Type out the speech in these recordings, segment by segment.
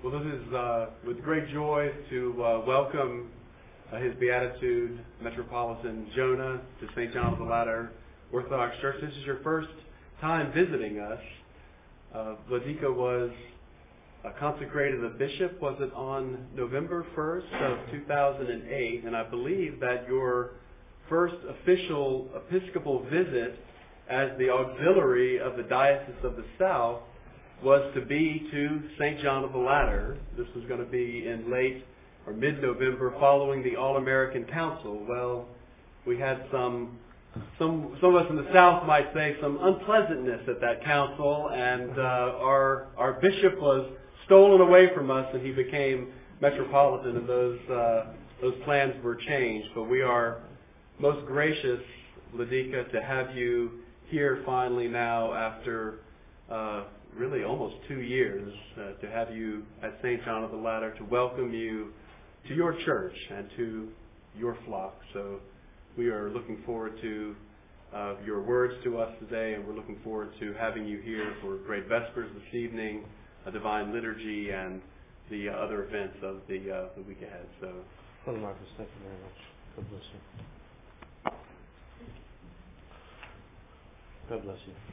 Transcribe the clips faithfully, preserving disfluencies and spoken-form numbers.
Well, this is uh, with great joy to uh, welcome uh, His Beatitude, Metropolitan Jonah, to Saint John of the Ladder Orthodox Church. This is your first time visiting us. Uh, Vladika was uh, consecrated a bishop, was it on November first of two thousand eight? And I believe that your first official Episcopal visit as the auxiliary of the Diocese of the South was to be to Saint John of the Ladder. This was going to be in late or mid-November following the All-American Council. Well, we had some, some, some of us in the South might say some unpleasantness at that council, and uh, our, our bishop was stolen away from us and he became Metropolitan, and those, uh, those plans were changed. But we are most gracious, Vladika, to have you here finally now after uh, really almost two years, uh, to have you at Saint John of the Ladder, to welcome you to your church and to your flock. So we are looking forward to uh, your words to us today, and we're looking forward to having you here for Great Vespers this evening, a Divine Liturgy, and the uh, other events of the uh, the week ahead. So, Brother Marcus, thank you very much. God bless you. God bless you.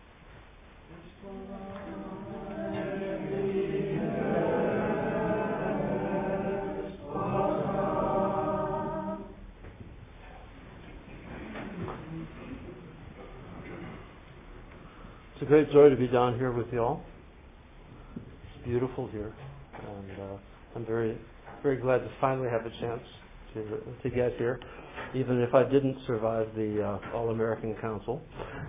It's a great joy to be down here with you all. It's beautiful here, and uh, I'm very, very glad to finally have a chance to to get here, even if I didn't survive the uh, All-American Council.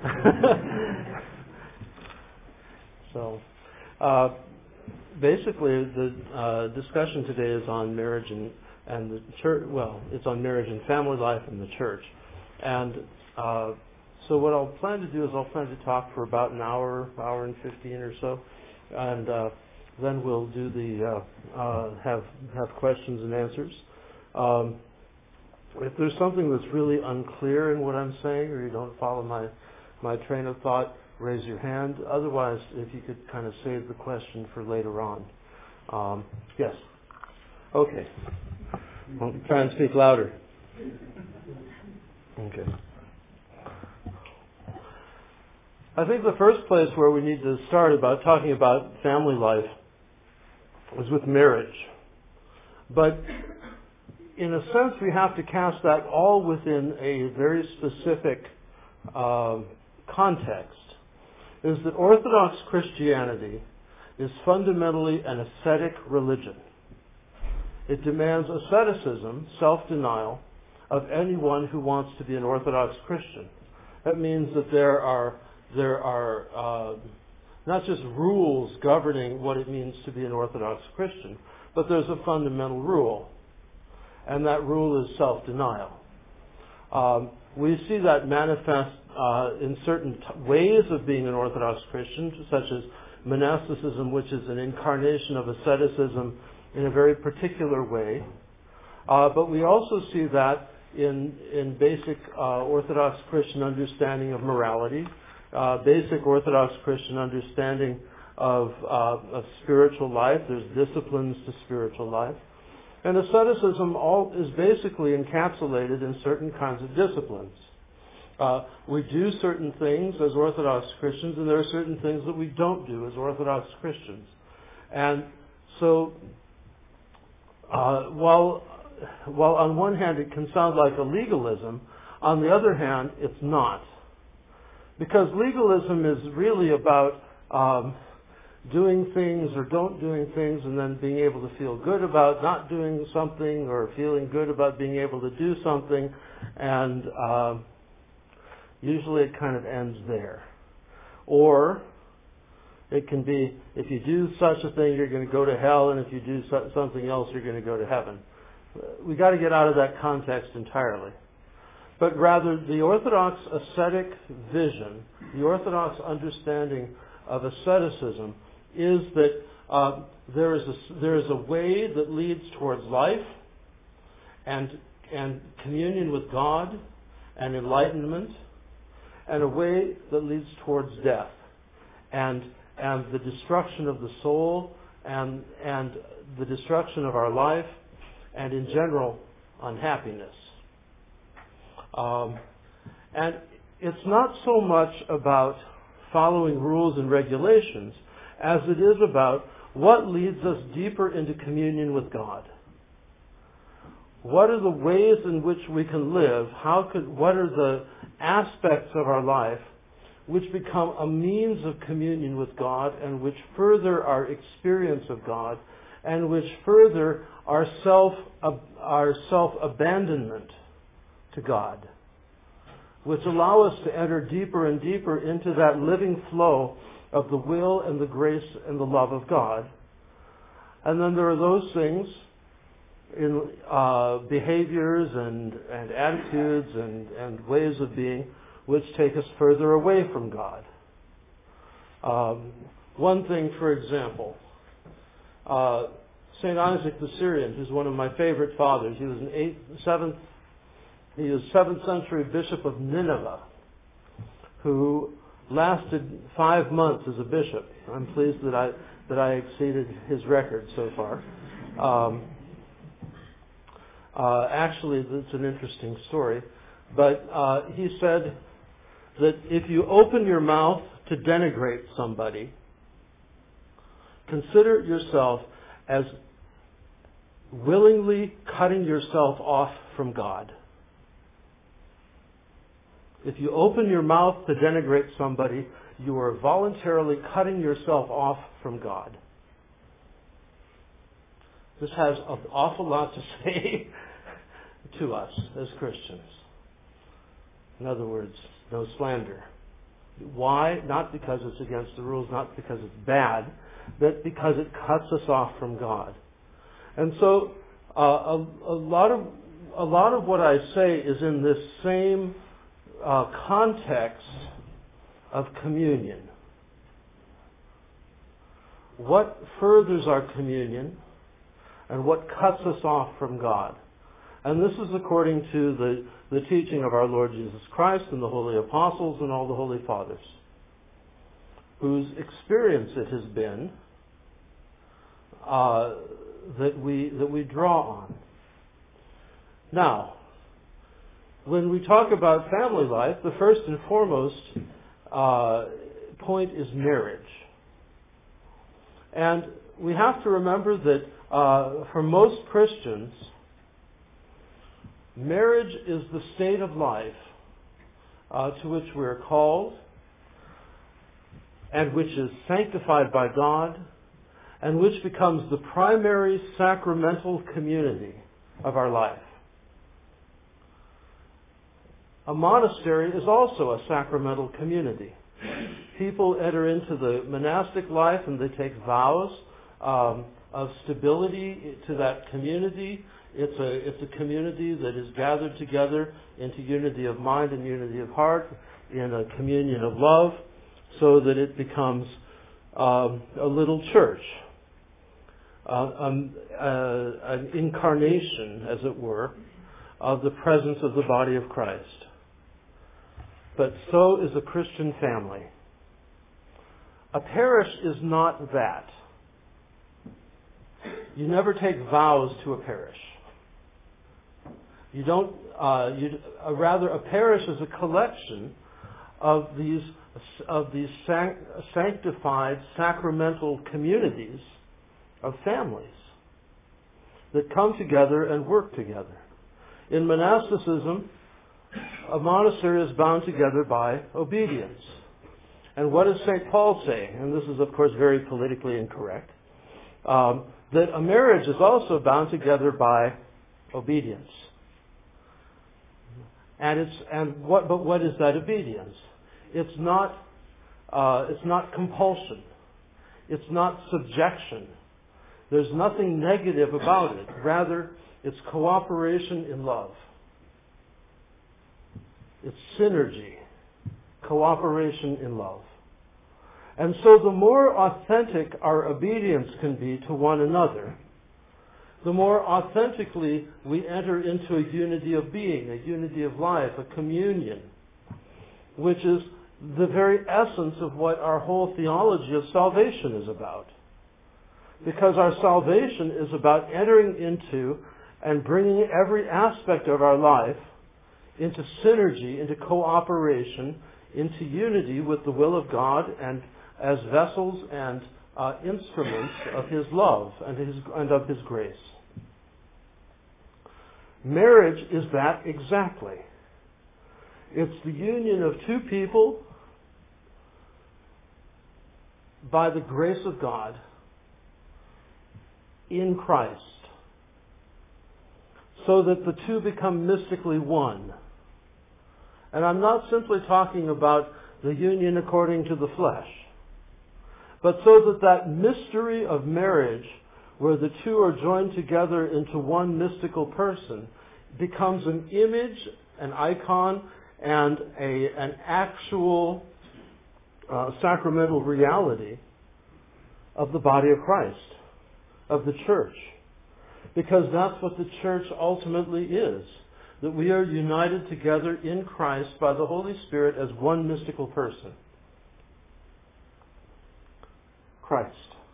So, uh, basically, the uh, discussion today is on marriage and, and the church. Well, it's on marriage and family life in the church. And uh, so what I'll plan to do is I'll plan to talk for about an hour, hour and fifteen or so, and uh, then we'll do the uh, uh, have have questions and answers. Um, if there's something that's really unclear in what I'm saying, or you don't follow my my train of thought, raise your hand. Otherwise, if you could kind of save the question for later on. Um, yes. Okay. I'll try and speak louder. Okay. I think the first place where we need to start about talking about family life is with marriage. But in a sense, we have to cast that all within a very specific uh, context. Is that Orthodox Christianity is fundamentally an ascetic religion. It demands asceticism, self-denial, of anyone who wants to be an Orthodox Christian. That means that there are there are uh, not just rules governing what it means to be an Orthodox Christian, but there's a fundamental rule, and that rule is self-denial. Um, we see that manifest uh, in certain t- ways of being an Orthodox Christian, such as monasticism, which is an incarnation of asceticism in a very particular way. Uh, but we also see that in in basic uh, Orthodox Christian understanding of morality, uh, basic Orthodox Christian understanding of, uh, of spiritual life. There's disciplines to spiritual life. And asceticism all is basically encapsulated in certain kinds of disciplines. Uh, we do certain things as Orthodox Christians, and there are certain things that we don't do as Orthodox Christians. And so, uh, while while on one hand it can sound like a legalism, on the other hand it's not. Because legalism is really about um, doing things or don't doing things and then being able to feel good about not doing something, or feeling good about being able to do something, and uh, usually it kind of ends there. Or it can be, if you do such a thing, you're going to go to hell, and if you do something else, you're going to go to heaven. We got to get out of that context entirely. But rather, the Orthodox ascetic vision, the Orthodox understanding of asceticism, is that uh, there is a there is a way that leads towards life and and communion with God and enlightenment, and a way that leads towards death and and the destruction of the soul and, and the destruction of our life, and in general, unhappiness. Um, and it's not so much about following rules and regulations as it is about what leads us deeper into communion with God. What are the ways in which we can live? How could, what are the aspects of our life which become a means of communion with God and which further our experience of God and which further our self, our self-abandonment to God, which allow us to enter deeper and deeper into that living flow of the will and the grace and the love of God. And then there are those things in uh, behaviors and, and attitudes and, and ways of being which take us further away from God. Um, one thing, for example, uh, Saint Isaac the Syrian, who's one of my favorite fathers, he was an eighth, seventh, he was seventh century bishop of Nineveh, who lasted five months as a bishop. I'm pleased that I that I exceeded his record so far. Um, uh, actually, it's an interesting story, but uh, he said that if you open your mouth to denigrate somebody, consider yourself as willingly cutting yourself off from God. If you open your mouth to denigrate somebody, you are voluntarily cutting yourself off from God. This has an awful lot to say to us as Christians. In other words, no slander. Why? Not because it's against the rules, not because it's bad, but because it cuts us off from God. And so, uh, a, a lot of a lot of what I say is in this same uh, context of communion. What furthers our communion, and what cuts us off from God? And this is according to the, the teaching of our Lord Jesus Christ and the holy apostles and all the holy fathers, whose experience it has been uh, that we that we draw on. Now, when we talk about family life, the first and foremost uh, point is marriage. And we have to remember that uh, for most Christians, marriage is the state of life uh, to which we are called and which is sanctified by God and which becomes the primary sacramental community of our life. A monastery is also a sacramental community. People enter into the monastic life and they take vows um, of stability to that community. It's a, it's a community that is gathered together into unity of mind and unity of heart in a communion of love so that it becomes um, a little church, uh, um, uh, an incarnation, as it were, of the presence of the body of Christ. But so is a Christian family. A parish is not that. You never take vows to a parish. You don't. Uh, you uh, rather, a parish is a collection of these of these sanct- sanctified sacramental communities of families that come together and work together. In monasticism, a monastery is bound together by obedience. And what does Saint Paul say? And this is, of course, very politically incorrect. Um, that a marriage is also bound together by obedience. And it's and what? But what is that obedience? It's not. Uh, it's not compulsion. It's not subjection. There's nothing negative about it. Rather, it's cooperation in love. It's synergy, cooperation in love. And so the more authentic our obedience can be to one another, the more authentically we enter into a unity of being, a unity of life, a communion, which is the very essence of what our whole theology of salvation is about. Because our salvation is about entering into and bringing every aspect of our life into synergy, into cooperation, into unity with the will of God, and as vessels and uh, instruments of His love and, his, and of His grace. Marriage is that exactly. It's the union of two people by the grace of God in Christ, so that the two become mystically one. And I'm not simply talking about the union according to the flesh, but so that that mystery of marriage, where the two are joined together into one mystical person, becomes an image, an icon, and a, an actual uh, sacramental reality of the body of Christ, of the church. Because that's what the church ultimately is, that we are united together in Christ by the Holy Spirit as one mystical person. Christ.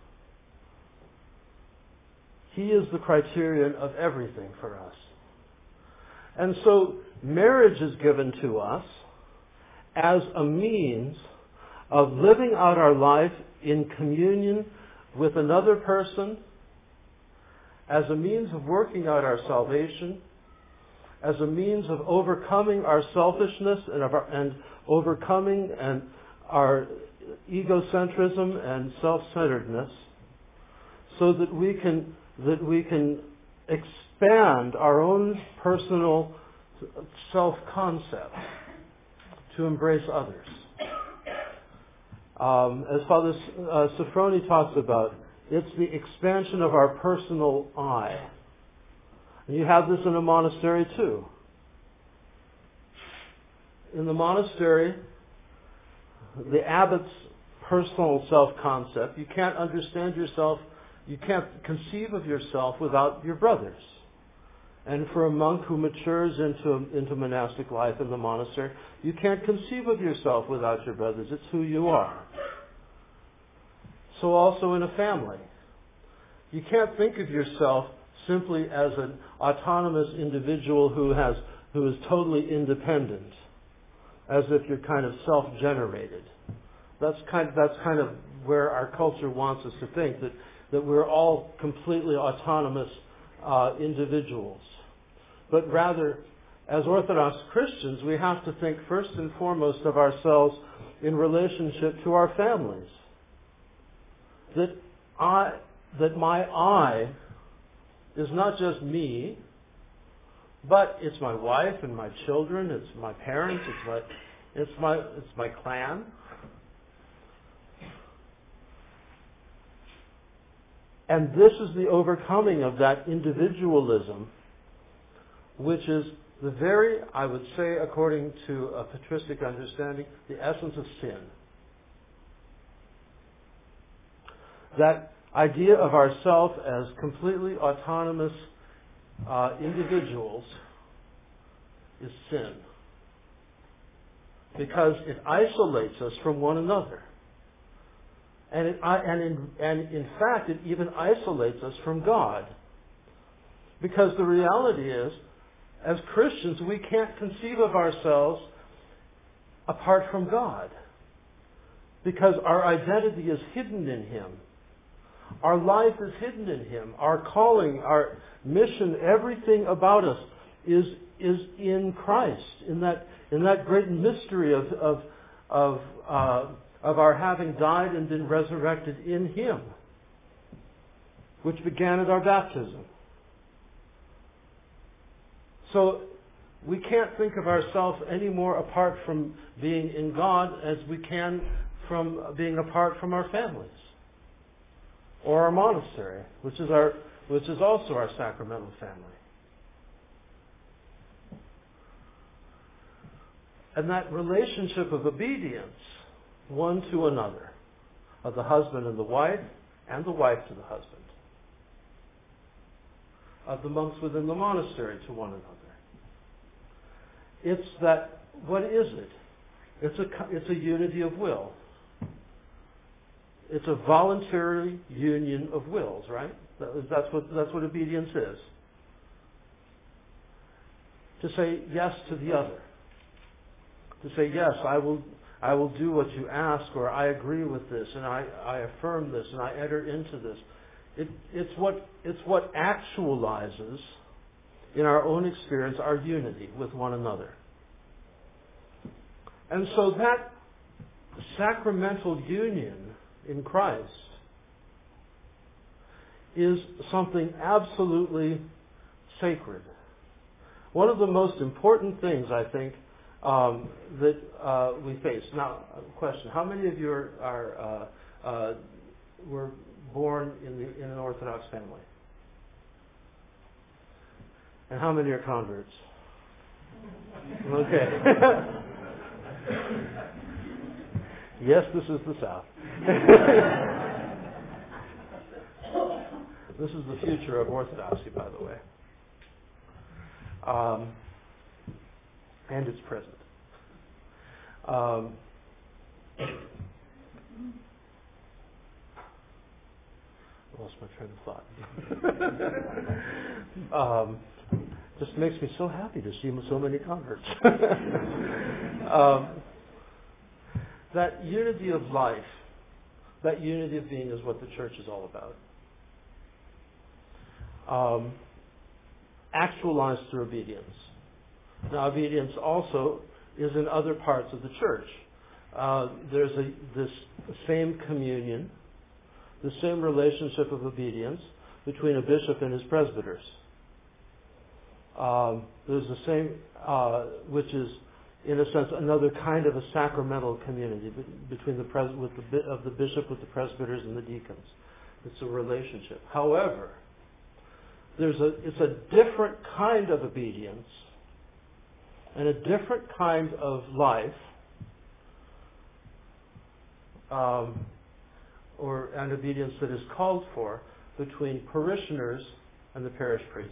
He is the criterion of everything for us. And so marriage is given to us as a means of living out our life in communion with another person, as a means of working out our salvation, as a means of overcoming our selfishness and, of our, and overcoming and our egocentrism and self-centeredness, so that we can that we can expand our own personal self-concept to embrace others. Um, as Father uh, Sophrony talks about, it's the expansion of our personal I. And you have this in a monastery too. In the monastery, the abbot's personal self-concept, you can't understand yourself, you can't conceive of yourself without your brothers. And for a monk who matures into, into monastic life in the monastery, you can't conceive of yourself without your brothers. It's who you are. So also in a family. You can't think of yourself simply as an autonomous individual who has who is totally independent, as if you're kind of self-generated. That's kind of, that's kind of where our culture wants us to think, that, that we're all completely autonomous uh, individuals. But rather, as Orthodox Christians, we have to think first and foremost of ourselves in relationship to our families. That I, that my I is not just me, but it's my wife and my children, it's my parents, it's my, it's my, it's my clan. And this is the overcoming of that individualism, which is the very, I would say, according to a patristic understanding, the essence of sin. That idea of ourself as completely autonomous uh, individuals is sin. Because it isolates us from one another. And, it, and, in, and in fact, it even isolates us from God. Because the reality is, as Christians, we can't conceive of ourselves apart from God. Because our identity is hidden in Him. Our life is hidden in Him. Our calling, our mission, everything about us is is in Christ, in that in that great mystery of of of, uh, of our having died and been resurrected in Him, which began at our baptism. So we can't think of ourselves any more apart from being in God as we can from being apart from our families. Or our monastery, which is our, which is also our sacramental family. And that relationship of obedience, one to another, of the husband and the wife, and the wife to the husband, of the monks within the monastery to one another. It's that, what is it? It's a, it's a unity of will. it's a voluntary union of wills, right? That's what that's what obedience is. To say yes to the other. To say, yes, I will I will do what you ask, or I agree with this, and I, I affirm this, and I enter into this. It, it's what it's what actualizes in our own experience our unity with one another. And so that sacramental union in Christ is something absolutely sacred. One of the most important things, I think, um, that uh, we face. Now, question: how many of you are, are uh, uh, were born in, the, in an Orthodox family? And how many are converts? Okay. Yes, this is the South. This is the future of Orthodoxy, by the way. Um, and its present. Um, I lost my train of thought. um, just makes me so happy to see so many converts. um, that unity of life, that unity of being is what the church is all about. Um, actualized through obedience. Now, obedience also is in other parts of the church. Uh, there's a, this same communion, the same relationship of obedience between a bishop and his presbyters. Um, there's the same, uh, which is, in a sense, another kind of a sacramental community between the pres- with the of the bishop with the presbyters and the deacons. It's a relationship. However, there's a it's a different kind of obedience and a different kind of life, um, or an obedience that is called for between parishioners and the parish priest.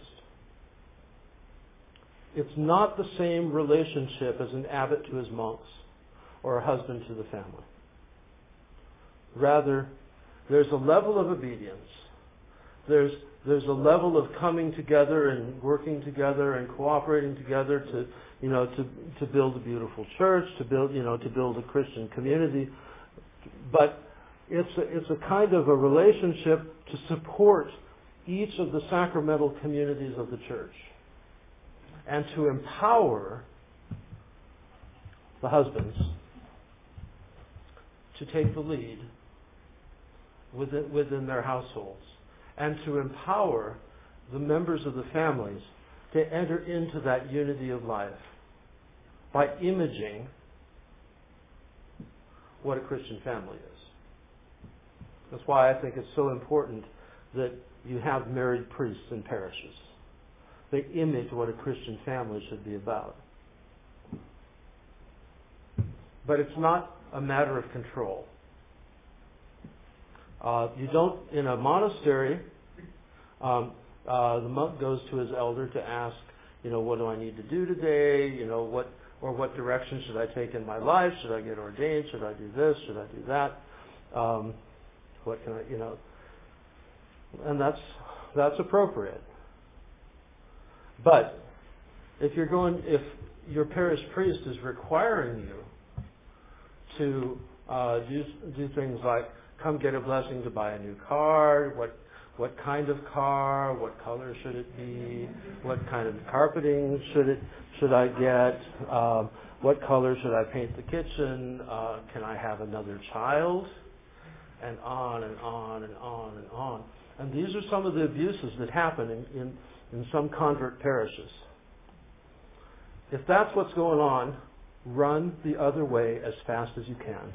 It's not the same relationship as an abbot to his monks or a husband to the family. Rather, there's a level of obedience. There's there's a level of coming together and working together and cooperating together to you know to to build a beautiful church, to build you know to build a Christian community. But it's a, it's a kind of a relationship to support each of the sacramental communities of the church, and to empower the husbands to take the lead within, within their households, and to empower the members of the families to enter into that unity of life by imaging what a Christian family is. That's why I think it's so important that you have married priests in parishes. They image what a Christian family should be about. But it's not a matter of control. Uh, you don't, in a monastery, um, uh, the monk goes to his elder to ask, you know, what do I need to do today? You know, what or what direction should I take in my life? Should I get ordained? Should I do this? Should I do that? Um, what can I, you know? And that's that's appropriate. But if you're going, if your parish priest is requiring you to uh, do do things like come get a blessing to buy a new car, what what kind of car, what color should it be, what kind of carpeting should it should I get, um, what color should I paint the kitchen, uh, can I have another child, and on and on and on and on. And these are some of the abuses that happen in, in, in some convert parishes. If that's what's going on, run the other way as fast as you can.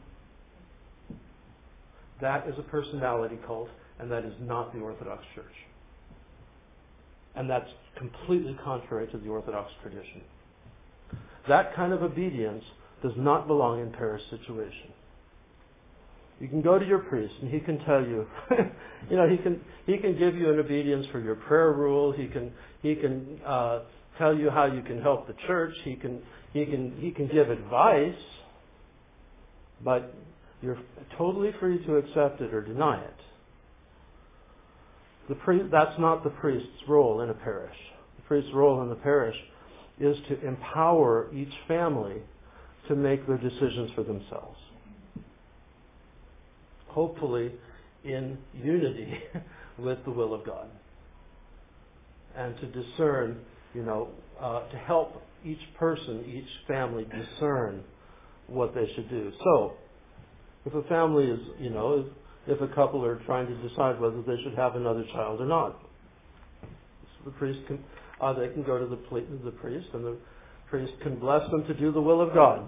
That is a personality cult, and that is not the Orthodox Church. And that's completely contrary to the Orthodox tradition. That kind of obedience does not belong in parish situation. You can go to your priest, and he can tell you, you know, he can he can give you an obedience for your prayer rule. He can he can uh, tell you how you can help the church. He can he can he can give advice, but You're totally free to accept it or deny it. The pri- that's not the priest's role in a parish. The priest's role in the parish is to empower each family to make their decisions for themselves. Hopefully in unity with the will of God. And to discern, you know, uh, to help each person, each family discern what they should do. So, if a family is, you know, if, if a couple are trying to decide whether they should have another child or not, the priest can, uh, they can go to the, the priest, and the priest can bless them to do the will of God.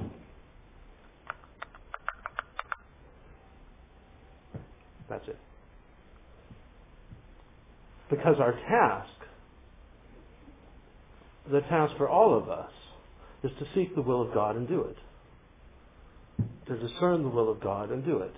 That's it. Because our task, the task for all of us, is to seek the will of God and do it. To discern the will of God and do it.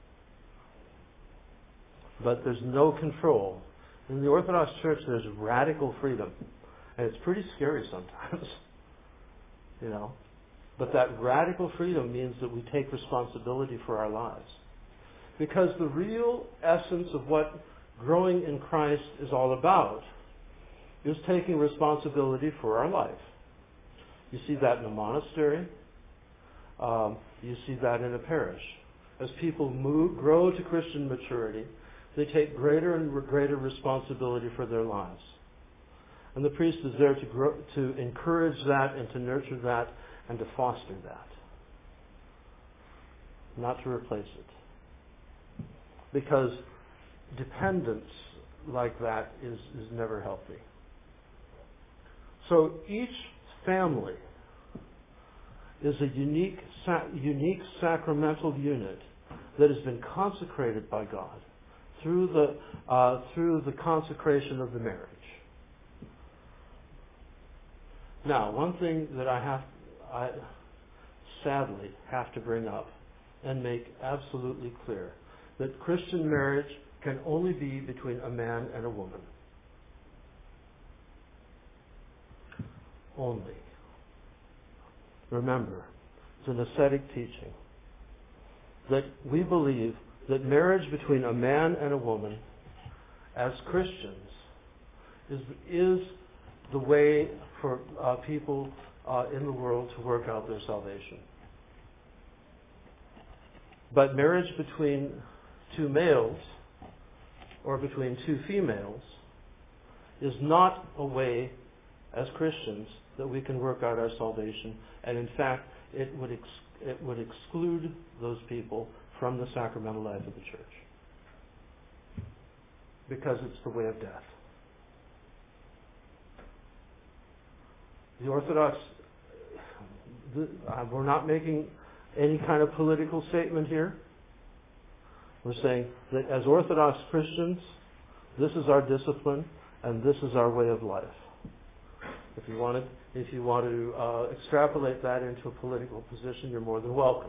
But there's no control. In the Orthodox Church, there's radical freedom. And it's pretty scary sometimes. You know. But that radical freedom means that we take responsibility for our lives. Because the real essence of what growing in Christ is all about is taking responsibility for our life. You see that in a monastery. Um, you see that in a parish. As people move, grow to Christian maturity, they take greater and greater responsibility for their lives. And the priest is there to grow, to encourage that and to nurture that and to foster that. Not to replace it. Because dependence like that is, is never healthy. So each family is a unique, unique sacramental unit that has been consecrated by God through the uh, through the consecration of the marriage. Now, one thing that I have, I sadly have to bring up and make absolutely clear, that Christian marriage can only be between a man and a woman. Only. Remember, it's an ascetic teaching that we believe that marriage between a man and a woman, as Christians, is is the way for uh, people uh, in the world to work out their salvation. But marriage between two males or between two females is not a way, as Christians, that we can work out our salvation. And in fact, it would ex- it would exclude those people from the sacramental life of the church. Because it's the way of death. The Orthodox, the, uh, we're not making any kind of political statement here. We're saying that as Orthodox Christians, this is our discipline and this is our way of life. If you want to, if you want to uh, extrapolate that into a political position, you're more than welcome.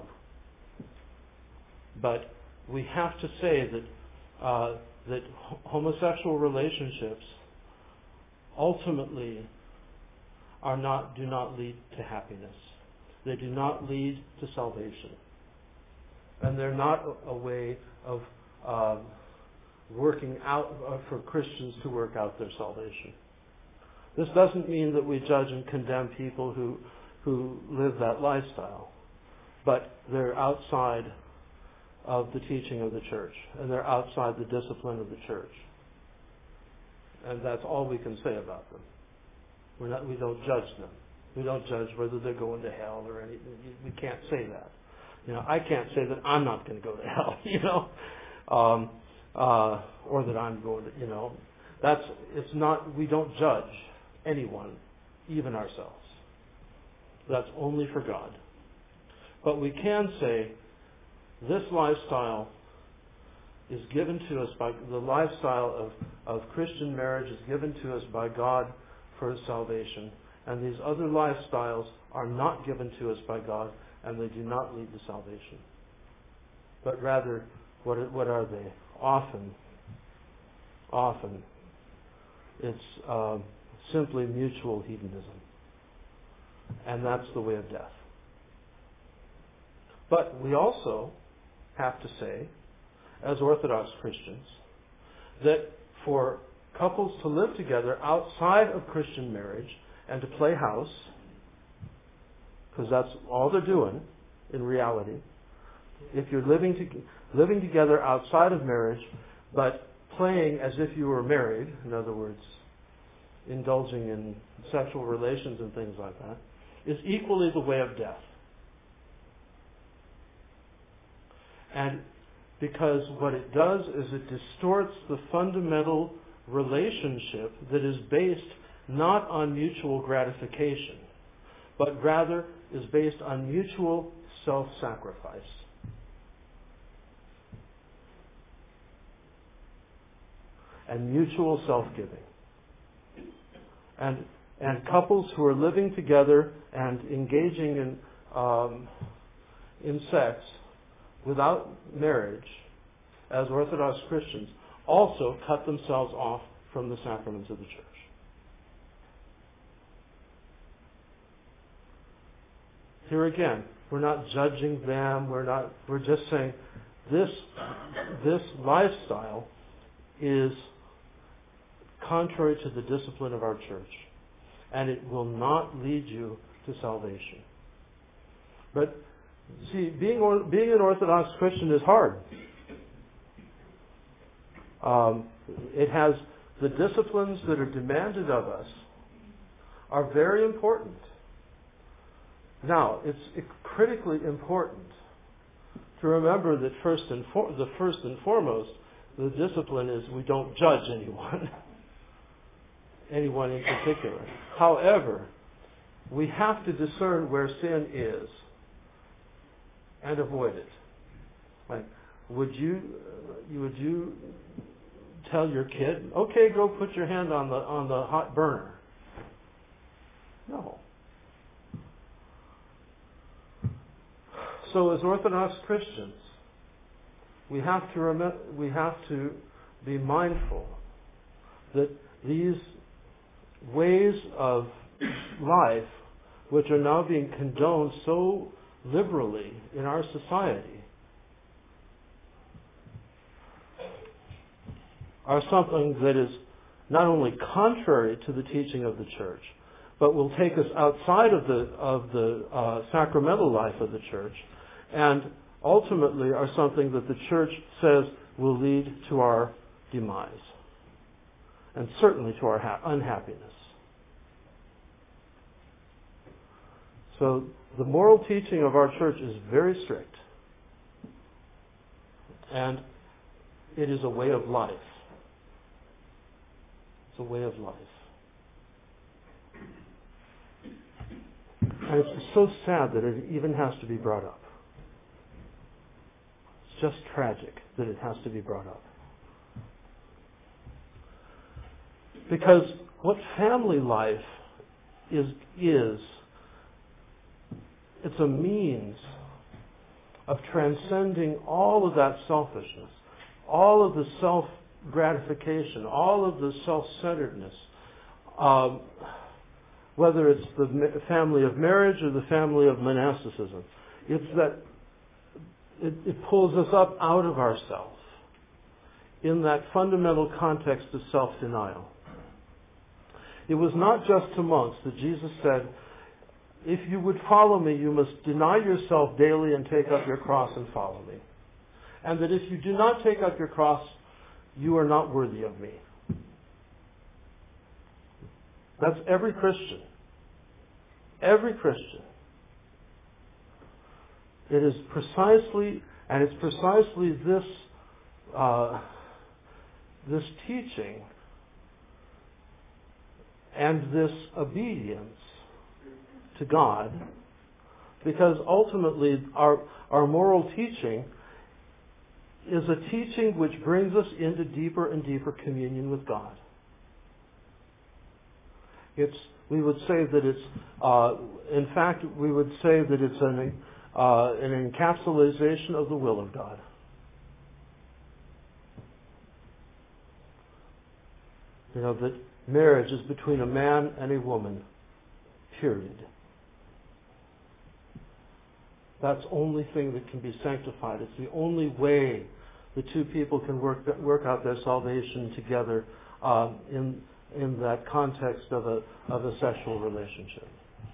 But we have to say that uh, that homosexual relationships ultimately are not do not lead to happiness. They do not lead to salvation, and they're not a, a way of uh, working out uh, for Christians to work out their salvation. This doesn't mean that we judge and condemn people who who live that lifestyle, but they're outside of the teaching of the church, and they're outside the discipline of the church. And that's all we can say about them. We're not, we don't judge them. We don't judge whether they're going to hell or anything. We can't say that. You know, I can't say that I'm not going to go to hell, you know, um, uh, or that I'm going to, you know. That's, it's not, we don't judge anyone, even ourselves. That's only for God. But we can say this lifestyle is given to us by, the lifestyle of, of Christian marriage is given to us by God for salvation. And these other lifestyles are not given to us by God, and they do not lead to salvation. But rather, what, what are they? Often, often, it's uh, simply mutual hedonism. And that's the way of death. But we also have to say, as Orthodox Christians, that for couples to live together outside of Christian marriage and to play house, because that's all they're doing in reality, if you're living to, living together outside of marriage, but playing as if you were married, in other words, indulging in sexual relations and things like that, is equally the way of death. And because what it does is it distorts the fundamental relationship that is based not on mutual gratification, but rather is based on mutual self-sacrifice. And mutual self-giving. And and couples who are living together and engaging in um, in sex without marriage, as Orthodox Christians, also cut themselves off from the sacraments of the church. Here again, we're not judging them. We're not. We're just saying this this lifestyle is contrary to the discipline of our church, and it will not lead you to salvation. But see, being or, being an Orthodox Christian is hard. Um, it has the disciplines that are demanded of us are very important. Now, it's critically important to remember that first and for, the first and foremost, the discipline is we don't judge anyone, anyone in particular. However, we have to discern where sin is and avoid it. Like, would you, would you tell your kid, okay, go put your hand on the on the hot burner? No. So as Orthodox Christians, we have to remember, we have to be mindful that these ways of life, which are now being condoned so liberally in our society, are something that is not only contrary to the teaching of the church, but will take us outside of the of the uh, sacramental life of the church, and ultimately are something that the church says will lead to our demise, and certainly to our ha- unhappiness. So the moral teaching of our church is very strict, and it is a way of life. It's a way of life. And it's so sad that it even has to be brought up. It's just tragic that it has to be brought up. Because what family life is, is it's a means of transcending all of that selfishness, all of the self-gratification, all of the self-centeredness, um, whether it's the family of marriage or the family of monasticism. It's that it, it pulls us up out of ourselves in that fundamental context of self-denial. It was not just to monks that Jesus said, if you would follow me, you must deny yourself daily and take up your cross and follow me. And that if you do not take up your cross, you are not worthy of me. That's every Christian. Every Christian. It is precisely, and it's precisely this, uh, this teaching and this obedience to God, because ultimately our our moral teaching is a teaching which brings us into deeper and deeper communion with God. It's we would say that it's uh, in fact we would say that it's an uh, an encapsulation of the will of God. You know, that marriage is between a man and a woman, period. That's the only thing that can be sanctified. It's the only way the two people can work work out their salvation together um, in in that context of a of a sexual relationship.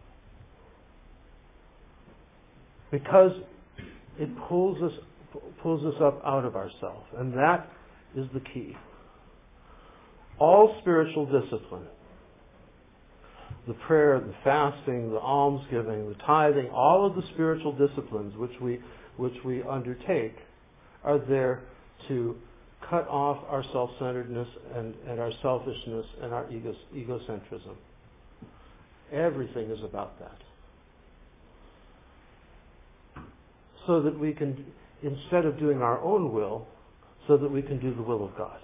Because it pulls us pulls us up out of ourselves, and that is the key. All spiritual discipline, the prayer, the fasting, the almsgiving, the tithing, all of the spiritual disciplines which we which we undertake are there to cut off our self-centeredness and, and our selfishness and our ego, egocentrism. Everything is about that. So that we can, instead of doing our own will, so that we can do the will of God.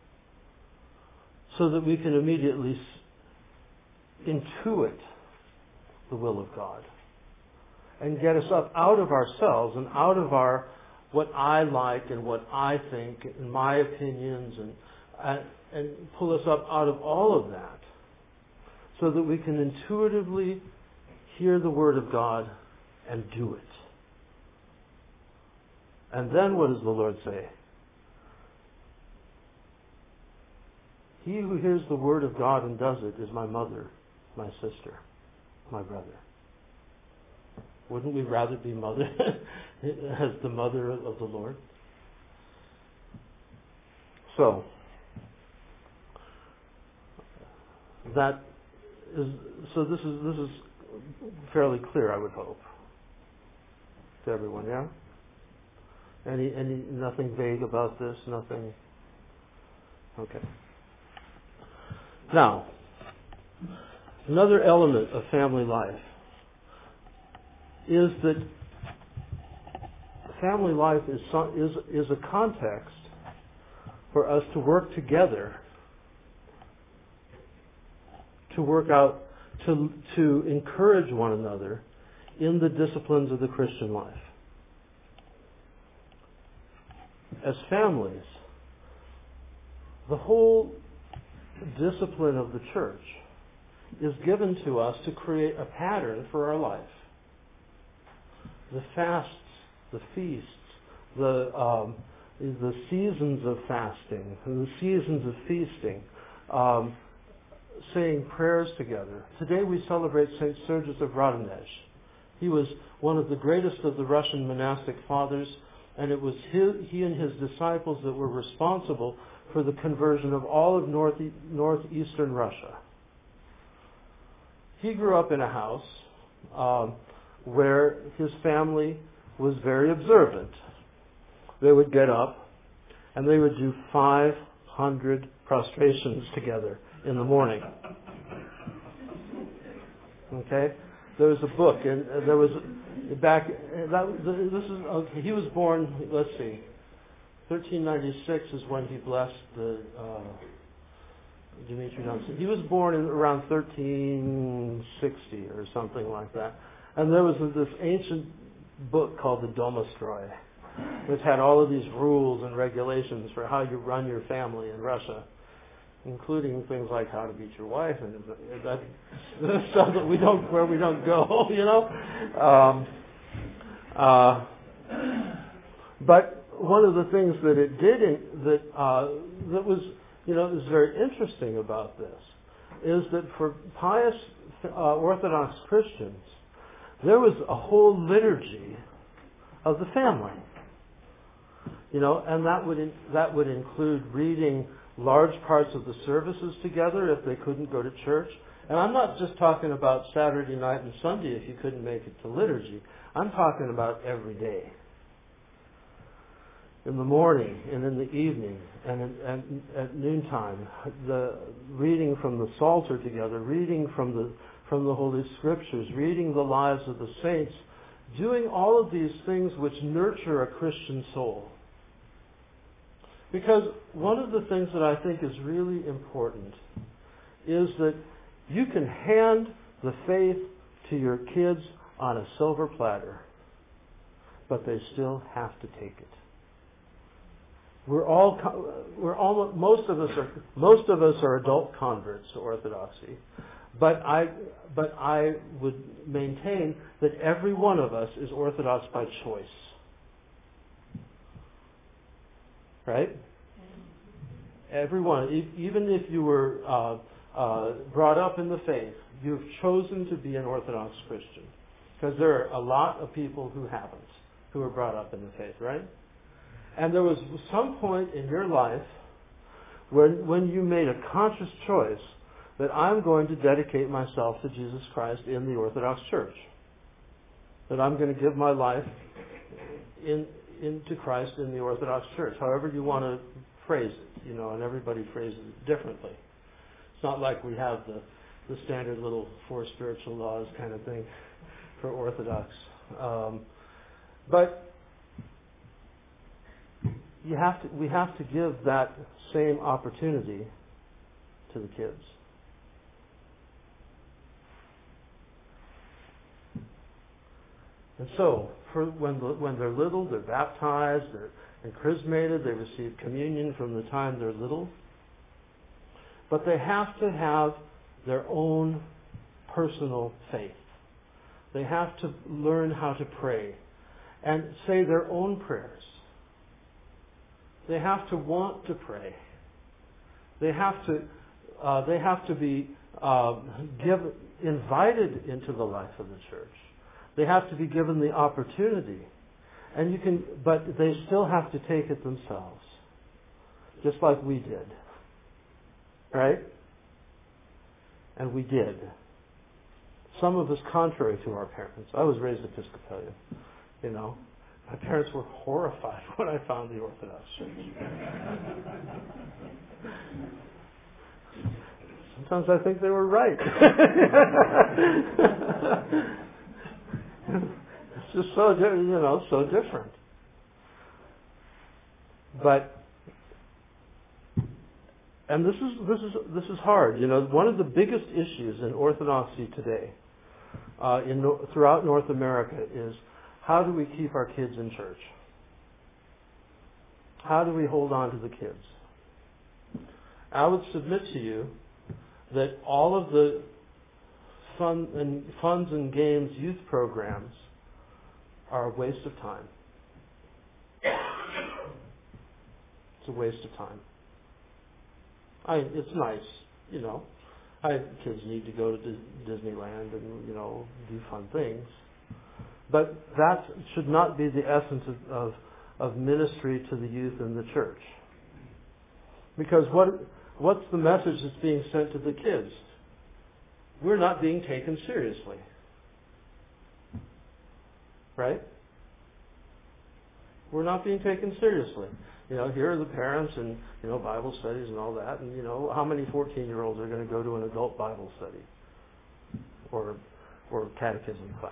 So that we can immediately intuit the will of God and get us up out of ourselves and out of our what I like and what I think and my opinions and, and and pull us up out of all of that so that we can intuitively hear the Word of God and do it. And then what does the Lord say? He who hears the Word of God and does it is my mother, my sister, my brother. Wouldn't we rather be mother as the mother of the Lord? So, that is, so this is, this is fairly clear, I would hope, to everyone, yeah? Any, any, nothing vague about this, nothing, okay. Now, another element of family life is that family life is is is a context for us to work together, to work out, to to encourage one another in the disciplines of the Christian life. As families, the whole discipline of the church is given to us to create a pattern for our life. The fasts, the feasts, the um, the seasons of fasting, the seasons of feasting, um, saying prayers together. Today we celebrate Saint Sergius of Radonezh. He was one of the greatest of the Russian monastic fathers, and it was his, he and his disciples that were responsible for the conversion of all of north, northeastern Russia. He grew up in a house um, where his family was very observant. They would get up and they would do five hundred prostrations together in the morning. Okay? There was a book, and there was back. That, this is okay. He was born. Let's see, thirteen ninety-six is when he blessed the uh, Dimitri Dunstan. He was born in around thirteen sixty or something like that. And there was this ancient book called the Domostroy, which had all of these rules and regulations for how you run your family in Russia, including things like how to beat your wife and that stuff that we don't, where we don't go, you know. Um, uh, but one of the things that it did, in, that uh, that was, you know, is very interesting about this, is that for pious uh, Orthodox Christians, there was a whole liturgy of the family, you know, and that would in, that would include reading large parts of the services together if they couldn't go to church. And I'm not just talking about Saturday night and Sunday if you couldn't make it to liturgy. I'm talking about every day. In the morning and in the evening and, in, and at noontime, the reading from the Psalter together, reading from the from the Holy Scriptures, reading the lives of the saints, doing all of these things which nurture a Christian soul. Because one of the things that I think is really important is that you can hand the faith to your kids on a silver platter, but they still have to take it. We're all, we're all, most of us are, most of us are adult converts to Orthodoxy, But I, but I would maintain that every one of us is Orthodox by choice. Right? Everyone, even if you were uh, uh, brought up in the faith, you've chosen to be an Orthodox Christian. Because there are a lot of people who haven't, who were brought up in the faith, right? And there was some point in your life when, when you made a conscious choice that I'm going to dedicate myself to Jesus Christ in the Orthodox Church. That I'm going to give my life in, into Christ in the Orthodox Church. However you want to phrase it, you know, and everybody phrases it differently. It's not like we have the, the standard little four spiritual laws kind of thing for Orthodox. Um, but you have to, we have to give that same opportunity to the kids. And so, for when, when they're little, they're baptized, they're chrismated, they receive communion from the time they're little. But they have to have their own personal faith. They have to learn how to pray and say their own prayers. They have to want to pray. They have to, uh, they have to be uh, give, invited into the life of the church. They have to be given the opportunity. And you can, but they still have to take it themselves. Just like we did. Right? And we did. Some of us contrary to our parents. I was raised Episcopalian. You know. My parents were horrified when I found the Orthodox Church. Sometimes I think they were right. It's just so, you know, so different. But, and this is this is this is hard. You know, one of the biggest issues in Orthodoxy today, uh, in throughout North America, is how do we keep our kids in church? How do we hold on to the kids? I would submit to you that all of the fun and funds and games youth programs are a waste of time. It's a waste of time. I, it's nice, you know. I kids need to go to Disneyland and, you know, do fun things. But that should not be the essence of, of, of ministry to the youth in the church. Because what what's the message that's being sent to the kids? We're not being taken seriously. Right? We're not being taken seriously. You know, here are the parents and, you know, Bible studies and all that. And, you know, how many fourteen-year-olds are going to go to an adult Bible study? Or, or catechism class?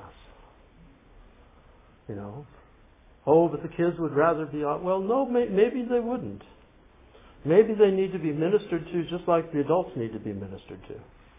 You know? Oh, but the kids would rather be out. Well, no, may, maybe they wouldn't. Maybe they need to be ministered to just like the adults need to be ministered to.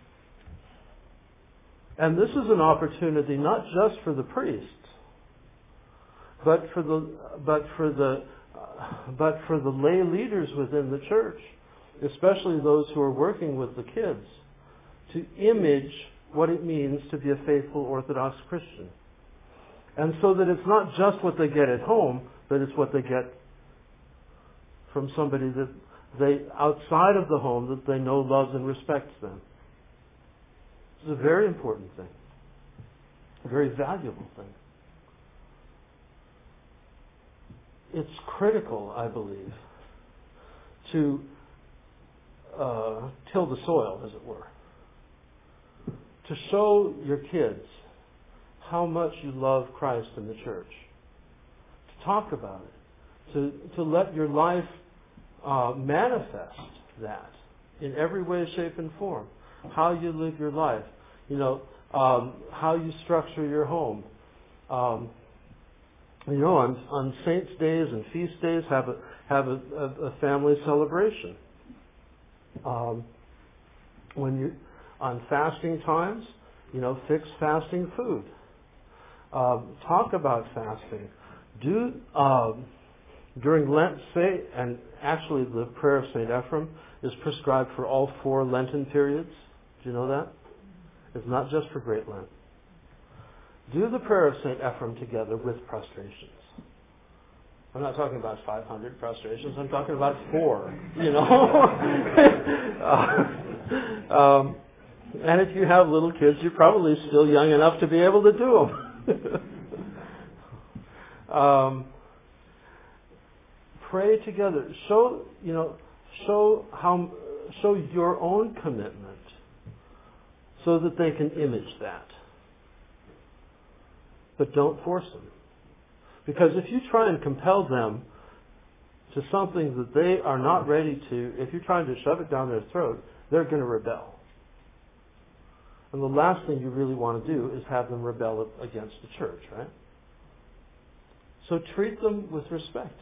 And this is an opportunity not just for the priests, but for the but for the uh, but for the lay leaders within the church, especially those who are working with the kids, to image what it means to be a faithful Orthodox Christian. And so that it's not just what they get at home, but it's what they get from somebody that they outside of the home that they know loves and respects them. It's a very important thing. A very valuable thing. It's critical, I believe, to uh, till the soil, as it were. To show your kids how much you love Christ and the church. To talk about it. To, to let your life uh, manifest that in every way, shape, and form. How you live your life. You know, um, how you structure your home. Um, you know, on, on saints' days and feast days, have a have a, a, a family celebration. Um, when you on fasting times, you know, fix fasting food. Um, talk about fasting. Do um, during Lent, say, and actually the prayer of Saint Ephrem is prescribed for all four Lenten periods. Do you know that? It's not just for Great Lent. Do the prayer of Saint Ephrem together with prostrations. I'm not talking about five hundred prostrations. I'm talking about four, you know. uh, um, and if you have little kids, you're probably still young enough to be able to do them. um, pray together. Show, you know, show how, show your own commitment so that they can image that. But don't force them. Because if you try and compel them to something that they are not ready to, if you're trying to shove it down their throat, they're going to rebel. And the last thing you really want to do is have them rebel against the church, right? So treat them with respect.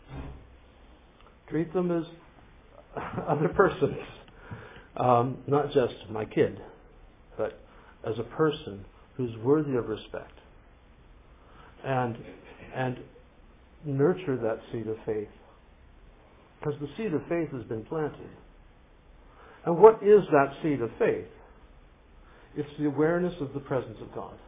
Treat them as other persons. Um, not just my kid, but as a person who's worthy of respect. And and nurture that seed of faith. Because the seed of faith has been planted. And what is that seed of faith? It's the awareness of the presence of God.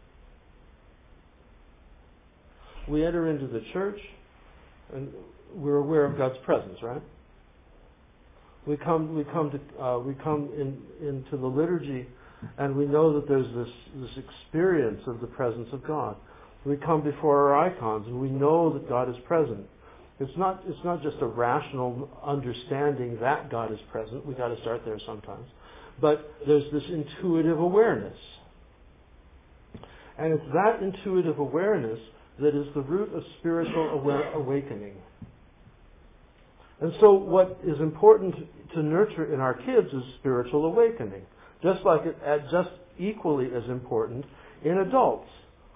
We enter into the church and we're aware of God's presence, right? We come we come to uh, we come in into the liturgy and we know that there's this this experience of the presence of God. We come before our icons and we know that God is present. It's not it's not just a rational understanding that God is present. We've got to start there sometimes. But there's this intuitive awareness. And it's that intuitive awareness that is the root of spiritual aware- awakening. And so what is important to nurture in our kids is spiritual awakening. Just like it, just equally as important in adults.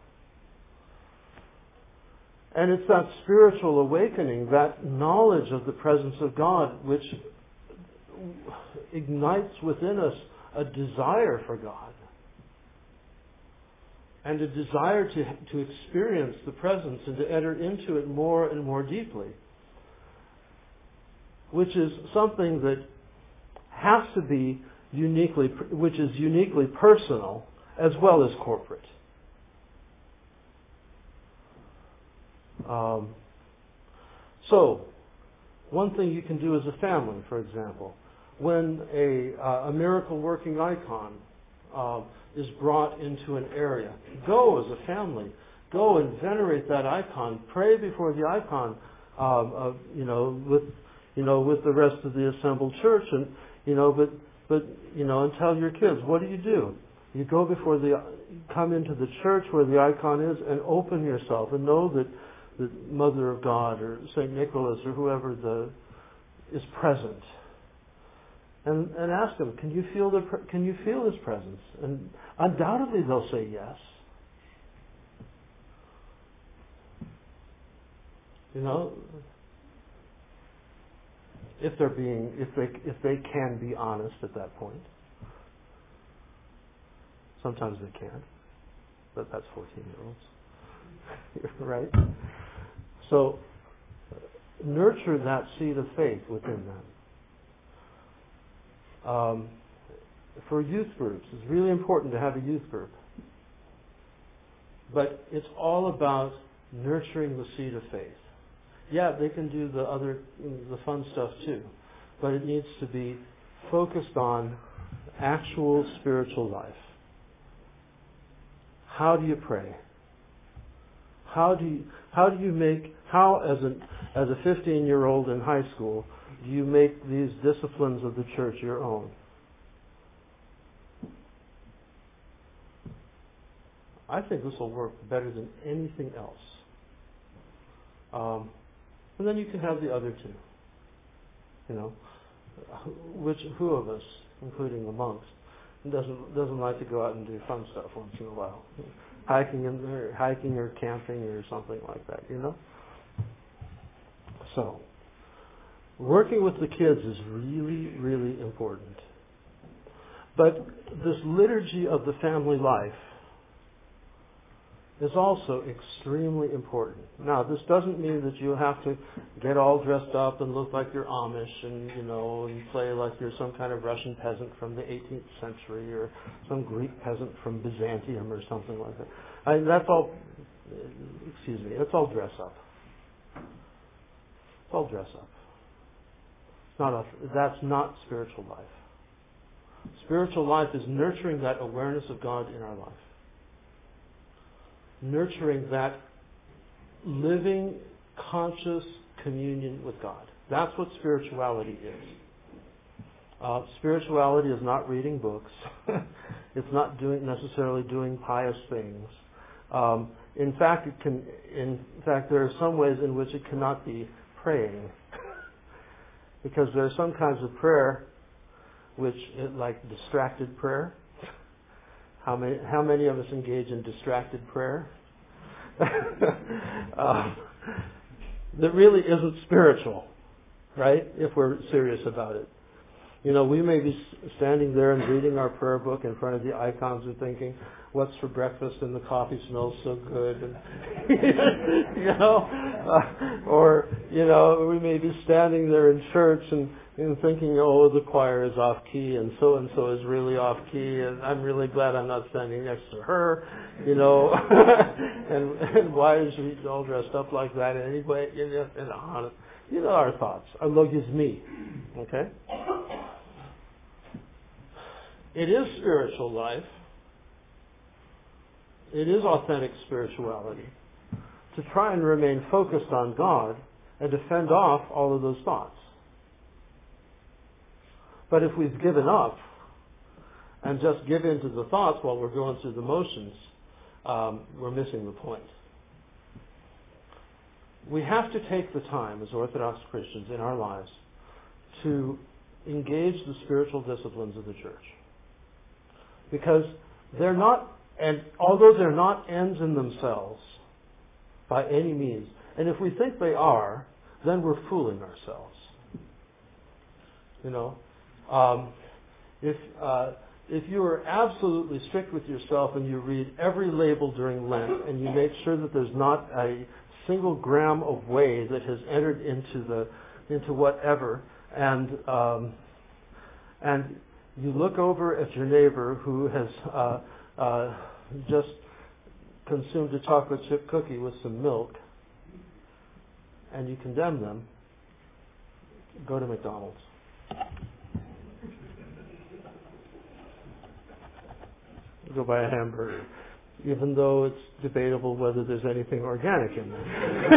And it's that spiritual awakening, that knowledge of the presence of God, which ignites within us a desire for God. And a desire to, to experience the presence and to enter into it more and more deeply. Which is something that has to be uniquely, which is uniquely personal as well as corporate. Um, so, one thing you can do as a family, for example, when a, uh, a miracle-working icon uh, is brought into an area, go as a family, go and venerate that icon, pray before the icon, um, of, you know, with you know, with the rest of the assembled church, and you know, but but you know, and tell your kids, what do you do? You go before the, come into the church where the icon is, and open yourself, and know that the Mother of God or Saint Nicholas or whoever the is present, and and ask them, can you feel the can you feel His presence? And undoubtedly they'll say yes. You know, if they're being if they if they can be honest at that point. Sometimes they can't, but that's fourteen-year-olds, right? So, nurture that seed of faith within them. Um, for youth groups, it's really important to have a youth group. But it's all about nurturing the seed of faith. Yeah, they can do the other, the fun stuff too, but it needs to be focused on actual spiritual life. How do you pray? How do you, how do you make, how as a, as a fifteen-year-old in high school, do you make these disciplines of the church your own? I think this will work better than anything else. Um, and then you can have the other two. You know, which who of us, including the monks, doesn't doesn't like to go out and do fun stuff once in a while, hiking in or hiking or camping or something like that. You know. So, working with the kids is really, really important. But this liturgy of the family life is also extremely important. Now, this doesn't mean that you have to get all dressed up and look like you're Amish and, you know, and play like you're some kind of Russian peasant from the eighteenth century or some Greek peasant from Byzantium or something like that. I mean, that's all, excuse me, that's all dress up. It's all dress up. It's not a, that's not spiritual life. Spiritual life is nurturing that awareness of God in our life. Nurturing that living, conscious communion with God. That's what spirituality is. Uh, spirituality is not reading books. It's not doing necessarily doing pious things. Um, in fact, it can. In fact, there are some ways in which it cannot be praying, because there are some kinds of prayer which, like distracted prayer. How many, how many of us engage in distracted prayer? uh, that really isn't spiritual, right? If we're serious about it. You know, we may be standing there and reading our prayer book in front of the icons and thinking, what's for breakfast, and the coffee smells so good. And you know, uh, or, you know, we may be standing there in church and, and thinking, oh, the choir is off key and so-and-so is really off key, and I'm really glad I'm not standing next to her, you know, and, and why is she all dressed up like that anyway? You know, and on, you know our thoughts. Our logos me, okay? It is spiritual life. It is authentic spirituality to try and remain focused on God and to fend off all of those thoughts. But if we've given up and just give in to the thoughts while we're going through the motions, um, we're missing the point. We have to take the time as Orthodox Christians in our lives to engage the spiritual disciplines of the church. Because they're not, and although they're not ends in themselves by any means, and if we think they are, then we're fooling ourselves. You know, um, if uh, if you are absolutely strict with yourself and you read every label during Lent and you make sure that there's not a single gram of whey that has entered into the into whatever, and um, and you look over at your neighbor who has uh, uh, just consumed a chocolate chip cookie with some milk, and you condemn them, go to McDonald's. Go buy a hamburger, even though it's debatable whether there's anything organic in there.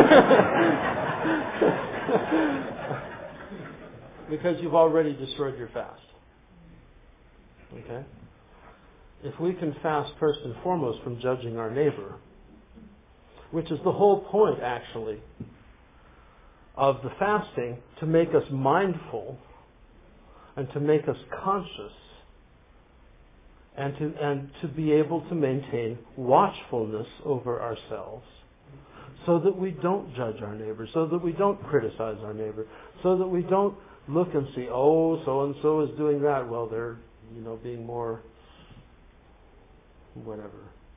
Because you've already destroyed your fast. Okay? If we can fast first and foremost from judging our neighbor, which is the whole point, actually, of the fasting, to make us mindful and to make us conscious and to and to be able to maintain watchfulness over ourselves so that we don't judge our neighbor, so that we don't criticize our neighbor, so that we don't look and see, oh, so-and-so is doing that. Well, they're, you know, being more whatever.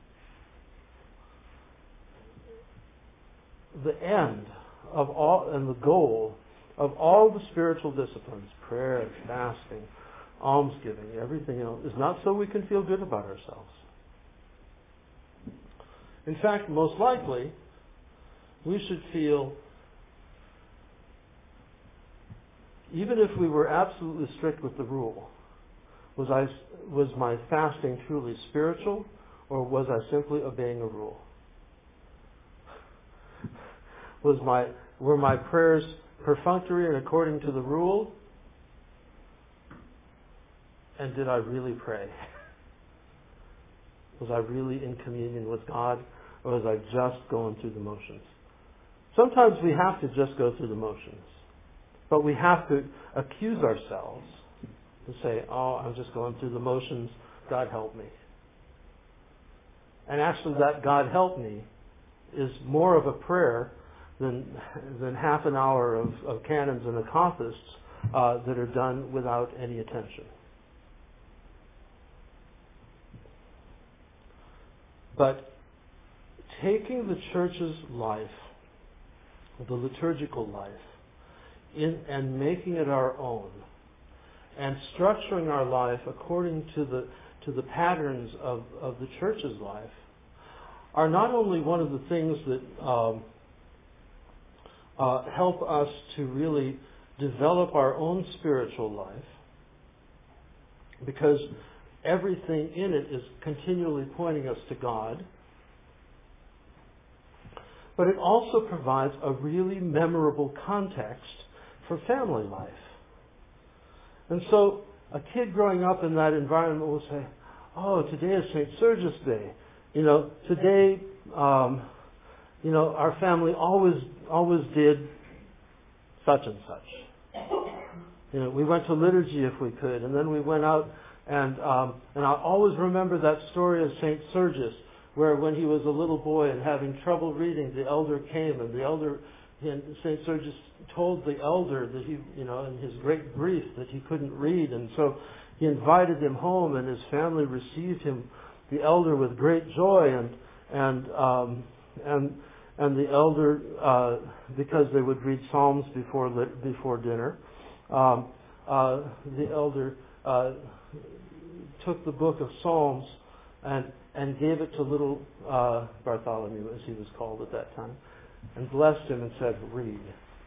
The end of all, and the goal of all the spiritual disciplines, prayer, fasting, almsgiving, everything else, is not so we can feel good about ourselves. In fact, most likely, we should feel, even if we were absolutely strict with the rule, was I was my fasting truly spiritual, or was I simply obeying a rule? Was my were my prayers perfunctory and according to the rule? And did I really pray? Was I really in communion with God, or was I just going through the motions? Sometimes we have to just go through the motions, but we have to accuse ourselves and say, oh, I'm just going through the motions, God help me. And actually that God help me is more of a prayer than than half an hour of, of canons and acanthists uh, that are done without any attention. But taking the church's life, the liturgical life, in, and making it our own, and structuring our life according to the to the patterns of, of the church's life, are not only one of the things that um, uh, help us to really develop our own spiritual life, because everything in it is continually pointing us to God, but it also provides a really memorable context for family life. And so a kid growing up in that environment will say, oh, today is Saint Sergius Day. You know, today, um, you know, our family always always did such and such. You know, we went to liturgy if we could, and then we went out, and um, and I always remember that story of Saint Sergius, where when he was a little boy and having trouble reading, the elder came, and the elder, and Saint Sergius told the elder that he, you know, in his great grief, that he couldn't read, and so he invited him home, and his family received him, the elder, with great joy, and and um, and and the elder, uh, because they would read psalms before lit, before dinner, um, uh, the elder uh, took the book of Psalms and and gave it to little uh, Bartholomew, as he was called at that time, and blessed him and said, "Read."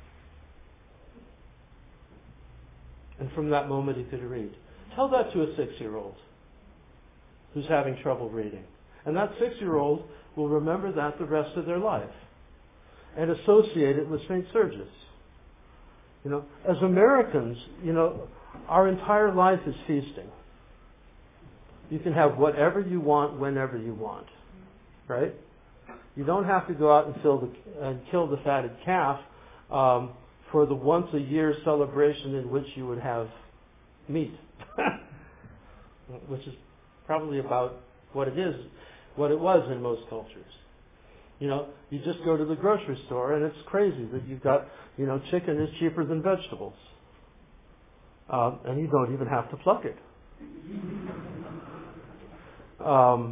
And from that moment he could read. Tell that to a six-year-old who's having trouble reading. And that six-year-old will remember that the rest of their life and associate it with Saint Sergius. You know, as Americans, you know, our entire life is feasting. You can have whatever you want whenever you want, right? You don't have to go out and, fill the, and kill the fatted calf um, for the once a year celebration in which you would have meat, which is probably about what it is, what it was in most cultures. You know, you just go to the grocery store and it's crazy that you've got, you know, chicken is cheaper than vegetables. Um, and you don't even have to pluck it. Um,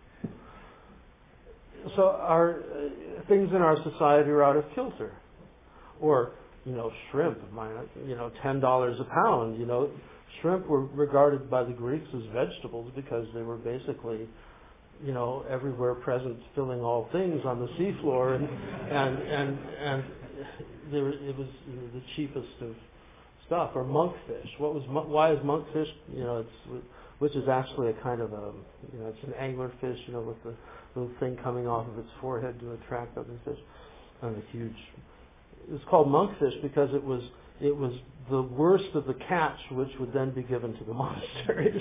so our uh, things in our society are out of kilter. Or, you know, shrimp, you know, ten dollars a pound. You know, shrimp were regarded by the Greeks as vegetables because they were basically, you know, everywhere present, filling all things on the seafloor, and and and and they were, it was, you know, the cheapest of stuff. Or monkfish. What was why is monkfish? You know, it's which is actually a kind of a, you know, it's an anglerfish, you know, with the little thing coming off of its forehead to attract other fish, and a huge. It was called monkfish because it was it was the worst of the catch, which would then be given to the monasteries.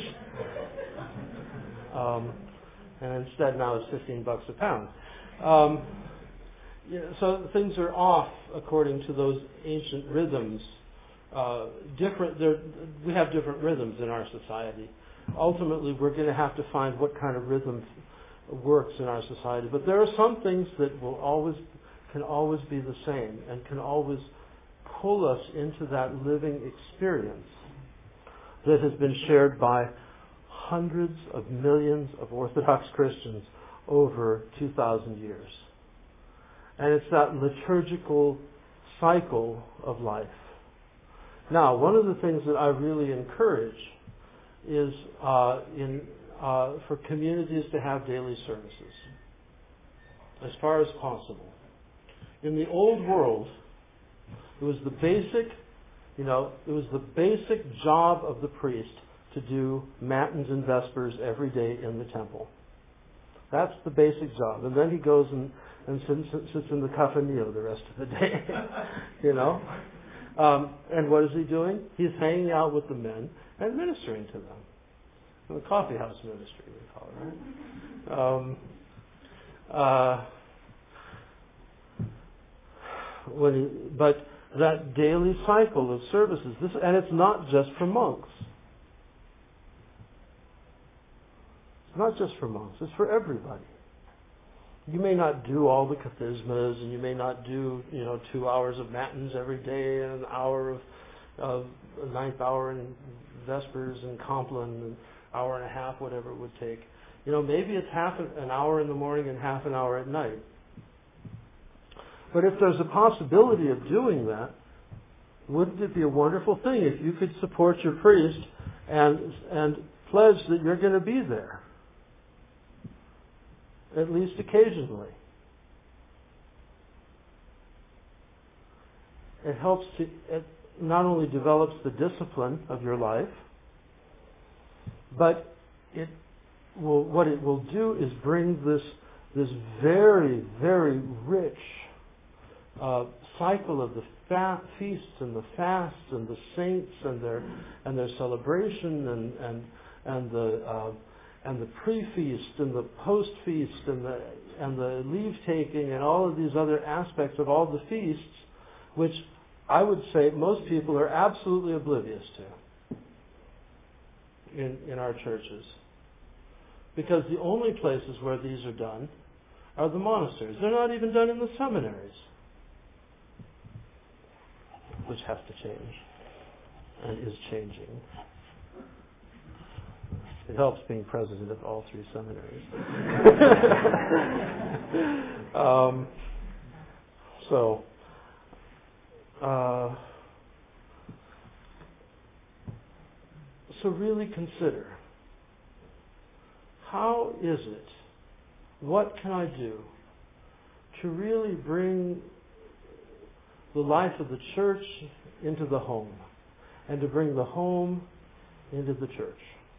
um, and instead now it's fifteen bucks a pound. Um, yeah, so things are off according to those ancient rhythms. Uh, different. We have different rhythms in our society. Ultimately, we're going to have to find what kind of rhythm works in our society. But there are some things that will always can always be the same and can always pull us into that living experience that has been shared by hundreds of millions of Orthodox Christians over two thousand years. And it's that liturgical cycle of life. Now, one of the things that I really encourage is uh, in uh, for communities to have daily services as far as possible. In the old world, it was the basic, you know, it was the basic job of the priest to do matins and vespers every day in the temple. That's the basic job. And then he goes and, and sits, sits in the cafanillo the rest of the day, you know. Um, and what is he doing? He's hanging out with the men and ministering to them. The coffee house ministry, we call it, right? Um, uh, When he, but that daily cycle of services, this, and it's not just for monks. It's not just for monks. It's for everybody. You may not do all the kathismas, and you may not do, you know, two hours of matins every day, and an hour of, of a ninth hour in vespers and compline, and an hour and a half, whatever it would take. You know, maybe it's half an hour in the morning and half an hour at night. But if there's a possibility of doing that, wouldn't it be a wonderful thing if you could support your priest and and pledge that you're going to be there, at least occasionally? It helps to, it not only develops the discipline of your life, but it will, what it will do is bring this, this very, very rich uh, cycle of the fa- feasts and the fasts and the saints and their and their celebration and and and the uh, and the pre-feast and the post-feast and the and the leave taking and all of these other aspects of all the feasts, which I would say most people are absolutely oblivious to in in our churches, because the only places where these are done are the monasteries. They're not even done in the seminaries, which has to change and is changing. It helps being president of all three seminaries. um, so, uh, so really consider, how is it, what can I do to really bring the life of the church into the home, and to bring the home into the church?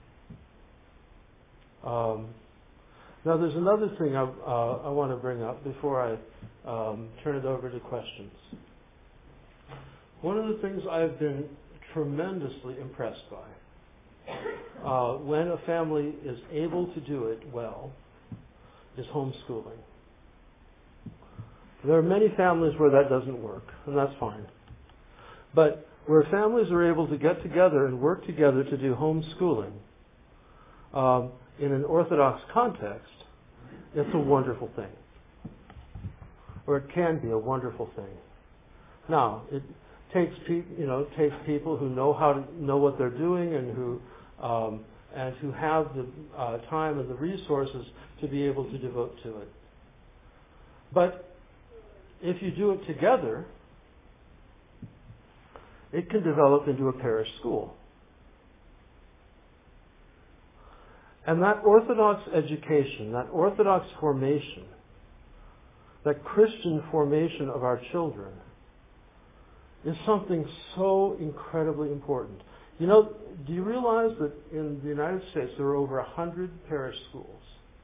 Um, now, there's another thing I, uh, I want to bring up before I um, turn it over to questions. One of the things I've been tremendously impressed by, uh, when a family is able to do it well, is homeschooling. There are many families where that doesn't work, and that's fine. But where families are able to get together and work together to do homeschooling, um, in an Orthodox context, it's a wonderful thing. Or it can be a wonderful thing. Now, it takes pe- you know, it takes people who know how to know what they're doing and who um, and who have the uh, time and the resources to be able to devote to it. But if you do it together, it can develop into a parish school. And that Orthodox education, that Orthodox formation, that Christian formation of our children is something so incredibly important. You know, do you realize that in the United States there are over a hundred parish schools?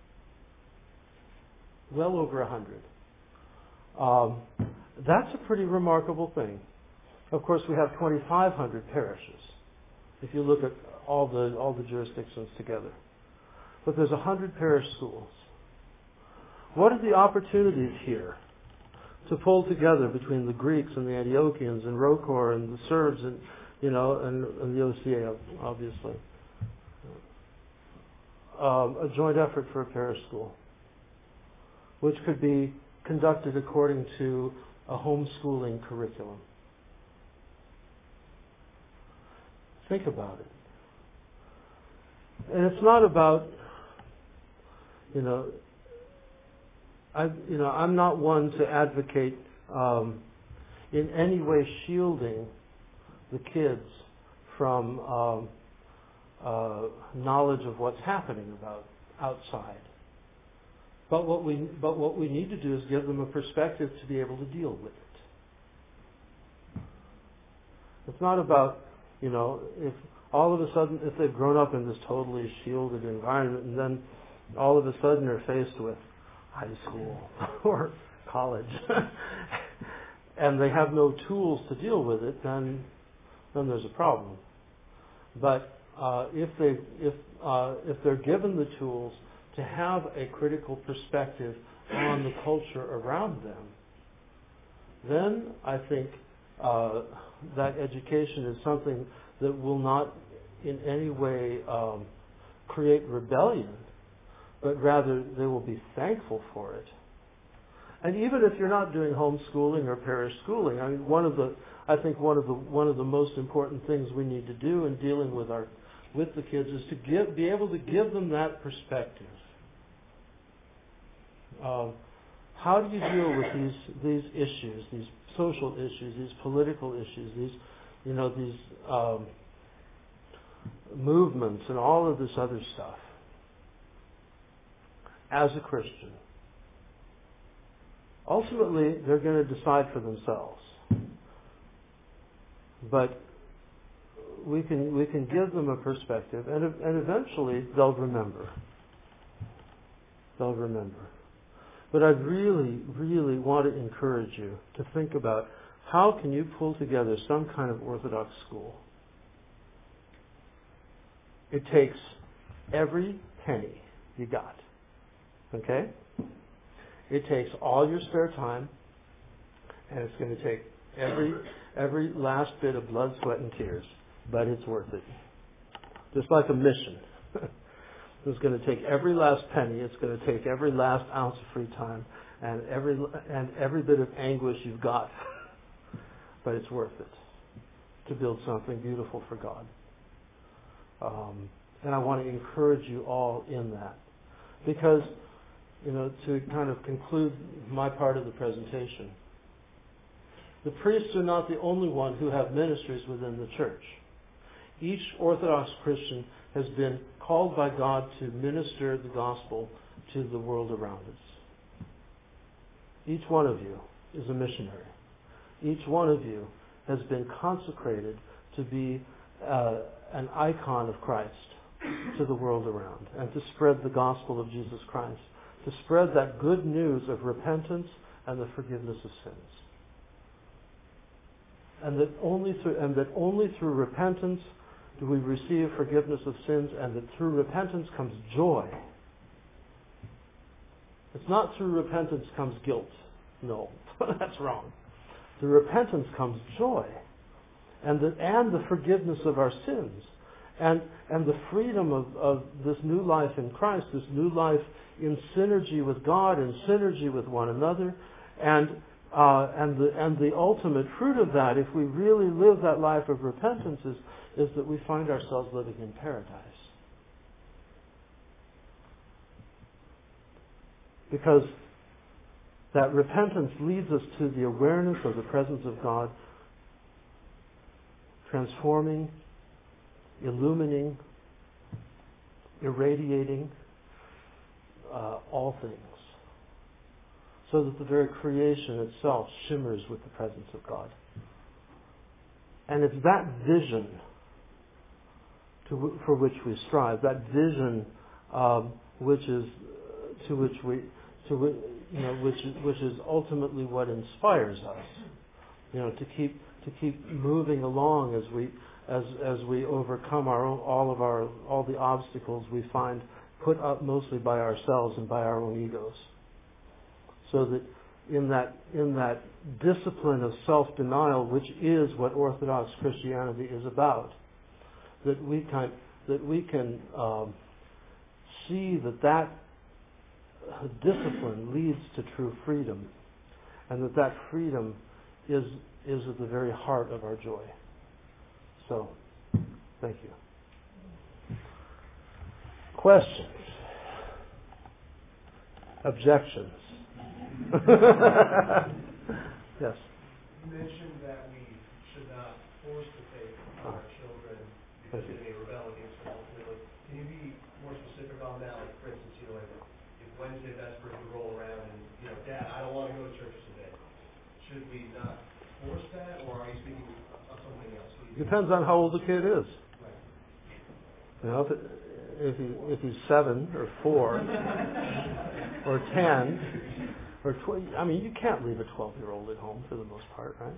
Well over a hundred. Um, that's a pretty remarkable thing. Of course, we have twenty-five hundred parishes, if you look at all the all the jurisdictions together. But there's a hundred parish schools. What are the opportunities here to pull together between the Greeks and the Antiochians and Rokor and the Serbs and you know and, and the O C A, obviously? Um, a joint effort for a parish school, which could be conducted according to a homeschooling curriculum. Think about it. And it's not about, you know, I, you know, I'm not one to advocate um, in any way shielding the kids from um, uh, knowledge of what's happening about outside. But what we but what we need to do is give them a perspective to be able to deal with it. It's not about, you know, if all of a sudden, if they've grown up in this totally shielded environment and then all of a sudden they're faced with high school or college and they have no tools to deal with it, then then there's a problem. But uh, if they if uh, if they're given the tools to have a critical perspective on the culture around them, then I think uh, that education is something that will not in any way um, create rebellion, but rather they will be thankful for it. And even if you're not doing homeschooling or parish schooling, I mean, one of the I think one of the one of the most important things we need to do in dealing with our with the kids is to give be able to give them that perspective. Um, how do you deal with these these issues, these social issues, these political issues, these you know these um, movements and all of this other stuff as a Christian? Ultimately, they're going to decide for themselves, but we can we can give them a perspective, and and eventually they'll remember. They'll remember. But I really, really want to encourage you to think about how can you pull together some kind of Orthodox school. It takes every penny you got. Okay? It takes all your spare time, and it's going to take every every last bit of blood, sweat, and tears. But it's worth it. Just like a mission. It's going to take every last penny. It's going to take every last ounce of free time and every and every bit of anguish you've got. But it's worth it to build something beautiful for God. Um, and I want to encourage you all in that, because you know to kind of conclude my part of the presentation, the priests are not the only one who have ministries within the church. Each Orthodox Christian has been called by God to minister the gospel to the world around us. Each one of you is a missionary. Each one of you has been consecrated to be uh, an icon of Christ to the world around and to spread the gospel of Jesus Christ, to spread that good news of repentance and the forgiveness of sins. And that only through, and that only through repentance do we receive forgiveness of sins, and that through repentance comes joy. It's not through repentance comes guilt. No, that's wrong. Through repentance comes joy, and the, and the forgiveness of our sins, and and the freedom of, of this new life in Christ, this new life in synergy with God, in synergy with one another, and uh, and the and the ultimate fruit of that, if we really live that life of repentance, is is that we find ourselves living in paradise. Because that repentance leads us to the awareness of the presence of God, transforming, illumining, irradiating uh, all things, so that the very creation itself shimmers with the presence of God. And it's that vision to, for which we strive, that vision um, which is to which we, to you know, which which is ultimately what inspires us, you know, to keep to keep moving along as we as as we overcome our own, all of our all the obstacles we find put up mostly by ourselves and by our own egos. So that in that in that discipline of self-denial, which is what Orthodox Christianity is about, that we can that we can um, see that that discipline leads to true freedom, and that that freedom is is at the very heart of our joy. So, thank you. Questions? Objections? Yes. You mentioned that we should not force the faith on our children because they may rebel against it ultimately. Can you be more specific on that? Like, for instance, you know, like if Wednesday Vespers would roll around and, you know, Dad, I don't want to go to church today. Should we not force that, or are you speaking of something else? Depends on how old the kid is. Right. You know, if, it, if he if he's seven or four or ten or twenty, I mean, you can't leave a twelve-year-old at home for the most part, right?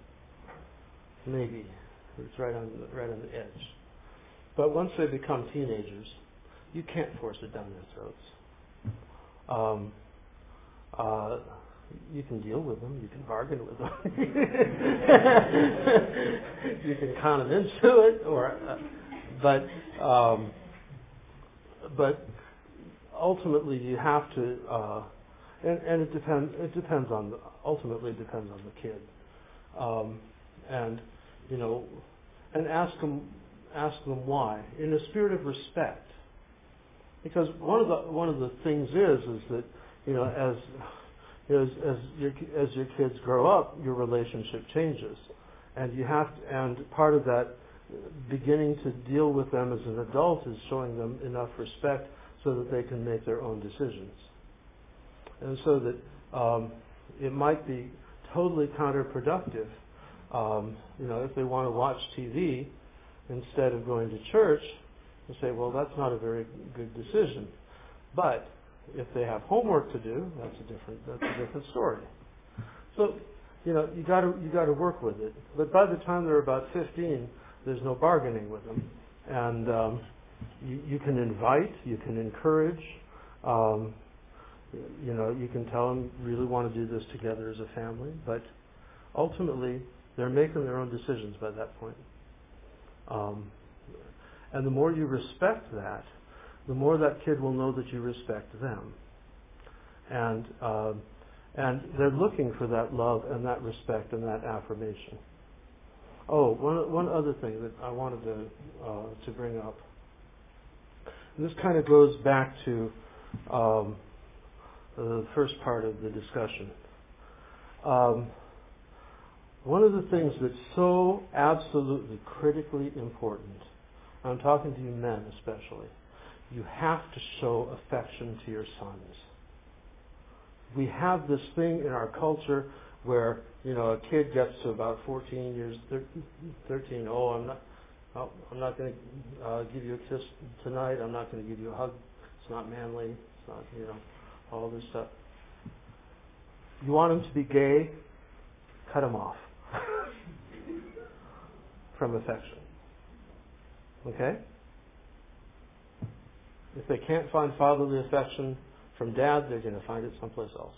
Maybe it's right on the, right on the edge. But once they become teenagers, you can't force it down their throats. Um, uh, you can deal with them. You can bargain with them. You can con them into it, or uh, but um, but ultimately you have to, uh, and, and it depends. It depends on the, ultimately it depends on the kid, um, and you know, and ask them ask them why in a spirit of respect, because one of the one of the things is is that you know, as you know, as, as your as your kids grow up, your relationship changes, and you have to, and part of that beginning to deal with them as an adult is showing them enough respect so that they can make their own decisions, and so that um, it might be totally counterproductive. Um, you know, if they want to watch T V instead of going to church, you say, well, that's not a very good decision. But if they have homework to do, that's a different that's a different story. So, you know, you got to you got to work with it. But by the time they're about fifteen, there's no bargaining with them, and um, you, you can invite, you can encourage. Um, you know, you can tell them you really want to do this together as a family, but ultimately they're making their own decisions by that point. Um, and the more you respect that, the more that kid will know that you respect them. And uh, and they're looking for that love and that respect and that affirmation. Oh, one one other thing that I wanted to uh, to bring up. And this kind of goes back to um, the first part of the discussion. Um, one of the things that's so absolutely critically important, I'm talking to you men especially, you have to show affection to your sons. We have this thing in our culture where, you know, a kid gets to about fourteen years, thirteen, oh, I'm not, oh, I'm not going to uh, give you a kiss tonight. I'm not going to give you a hug. It's not manly. It's not, you know, all this stuff. You want them to be gay? Cut them off from affection. Okay? If they can't find fatherly affection from dad, they're going to find it someplace else.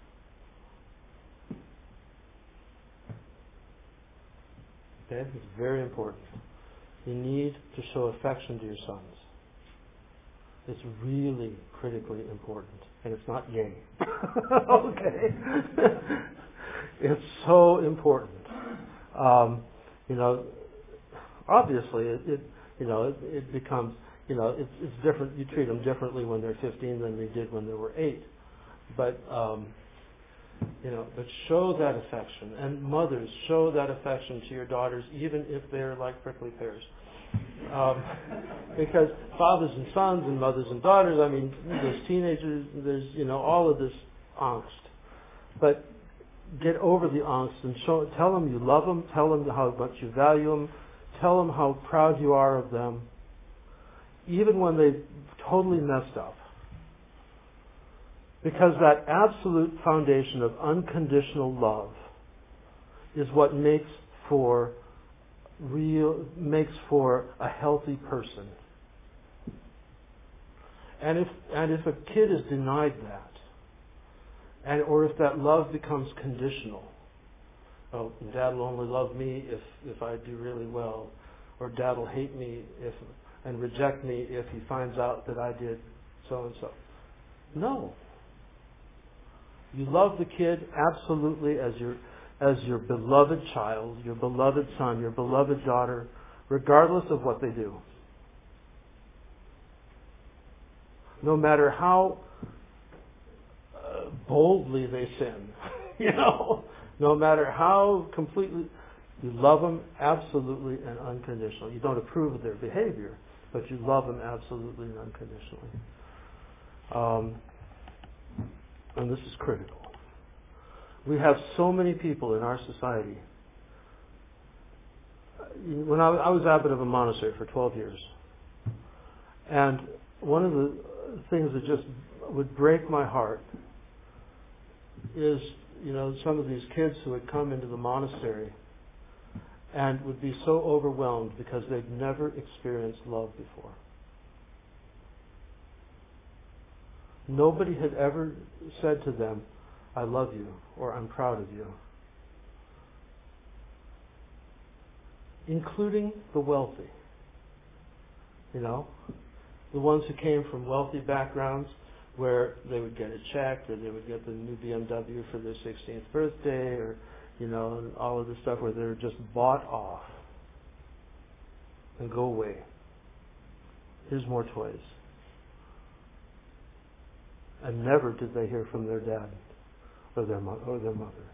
Okay? It's very important. You need to show affection to your sons. It's really critically important. And it's not gay. Okay? It's so important. Um, you know, obviously, it, it you know, it, it becomes, you know, it's, it's different. You treat them differently when they're fifteen than they did when they were eight. But, um, you know, but show that affection. And mothers, show that affection to your daughters, even if they're like prickly pears. Um, because fathers and sons and mothers and daughters, I mean, there's teenagers, there's, you know, all of this angst. But get over the angst and show, tell them you love them, tell them how much you value them, tell them how proud you are of them, even when they totally messed up. Because that absolute foundation of unconditional love is what makes for real, makes for a healthy person. And if and if a kid is denied that, and or if that love becomes conditional, oh, Dad will only love me if if I do really well, or Dad will hate me if and reject me if he finds out that I did so and so. No. You love the kid absolutely as your as your beloved child, your beloved son, your beloved daughter, regardless of what they do. No matter how uh, boldly they sin, you know, no matter how completely, you love them absolutely and unconditionally. You don't approve of their behavior, but you love them absolutely and unconditionally. Um, and this is critical. We have so many people in our society. When I, I was abbot of a monastery for twelve years, and one of the things that just would break my heart is, you know, some of these kids who had come into the monastery and would be so overwhelmed because they'd never experienced love before. Nobody had ever said to them, I love you, or I'm proud of you. Including the wealthy. You know? The ones who came from wealthy backgrounds where they would get a check, or they would get the new B M W for their sixteenth birthday, or, you know, and all of this stuff where they were just bought off. And go away. Here's more toys. and never did they hear from their dad or their mo- or their mother.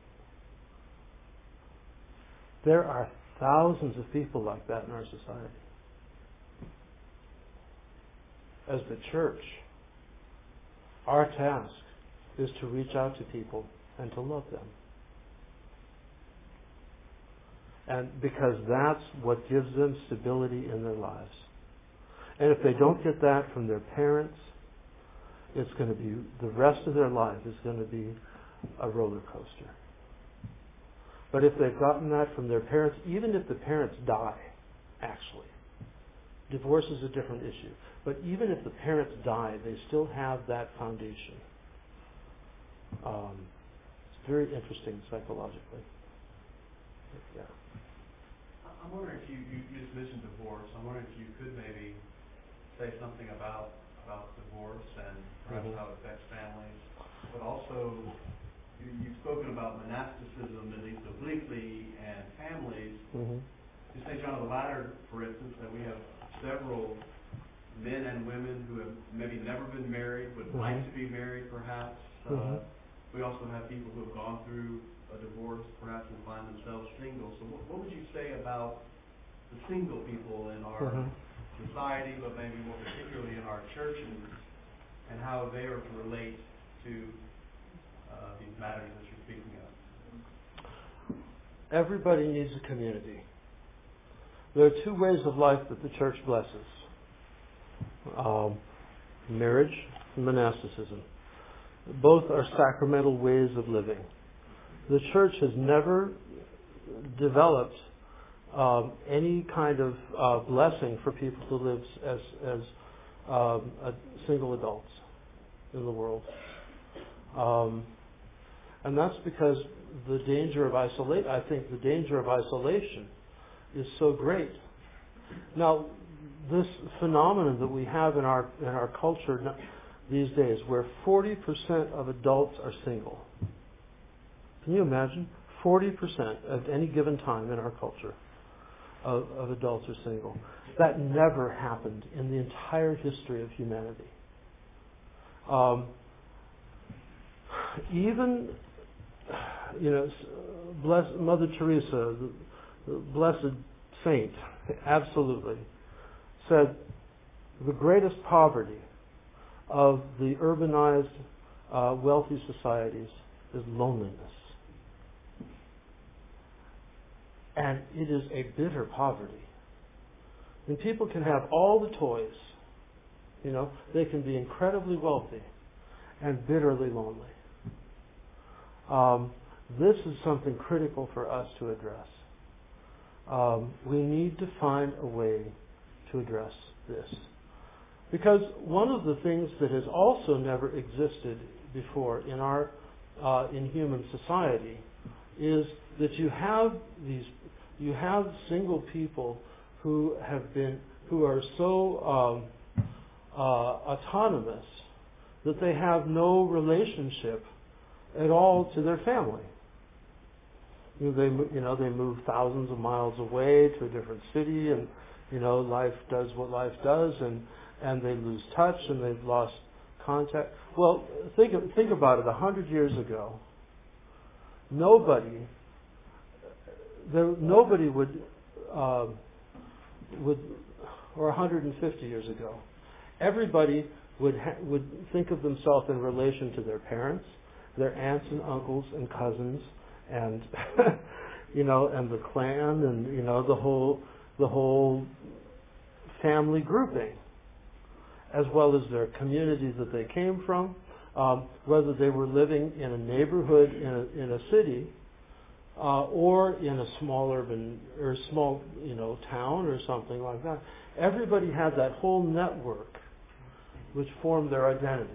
There are thousands of people like that in our society. As the church, our task is to reach out to people and to love them. And because that's what gives them stability in their lives. And if they don't get that from their parents, it's going to be, the rest of their life is going to be a roller coaster. But if they've gotten that from their parents, even if the parents die, actually, divorce is a different issue. But even if the parents die, they still have that foundation. Um, it's very interesting psychologically. Yeah. I'm wondering if you, you, you just mentioned divorce. I'm wondering if you could maybe say something about about divorce and perhaps mm-hmm. how it affects families. But also, you, you've spoken about monasticism, at least obliquely, and families. Mm-hmm. In Saint John of the Ladder, for instance, that we have several men and women who have maybe never been married, would mm-hmm. like to be married, perhaps. Mm-hmm. Uh, we also have people who have gone through a divorce, perhaps, and find themselves single. So what, what would you say about the single people in our mm-hmm. society, but maybe more particularly in our churches, and how they are to relate to uh, these matters that you're speaking of? Everybody needs a community. There are two ways of life that the church blesses. Um, marriage and monasticism. Both are sacramental ways of living. The church has never developed um, any kind of uh, blessing for people to live as as um, uh, single adults in the world, um, and that's because the danger of isolate. I think the danger of isolation is so great. Now, this phenomenon that we have in our in our culture these days, where forty percent of adults are single. Can you imagine? forty percent at any given time in our culture of, of adults are single. That never happened in the entire history of humanity. Um, even, you know, bless, Mother Teresa, the, the blessed saint, absolutely, said the greatest poverty of the urbanized, uh, wealthy societies is loneliness. And it is a bitter poverty. And people can have all the toys. You know, they can be incredibly wealthy and bitterly lonely. Um, this is something critical for us to address. Um, we need to find a way to address this. Because one of the things that has also never existed before in our uh, in human society is that you have these you have single people who have been who are so um, uh, autonomous that they have no relationship at all to their family. You know, they you know they move thousands of miles away to a different city, and you know life does what life does, and and they lose touch and they've lost contact. Well, think think about it. A hundred years ago, nobody there nobody would uh, would or one hundred fifty years ago, everybody would ha- would think of themselves in relation to their parents, their aunts and uncles and cousins, and you know, and the clan, and you know the whole the whole family grouping, as well as their communities that they came from, um, whether they were living in a neighborhood in a, in a city, uh, or in a small urban or small you know town or something like that. Everybody had that whole network which formed their identity.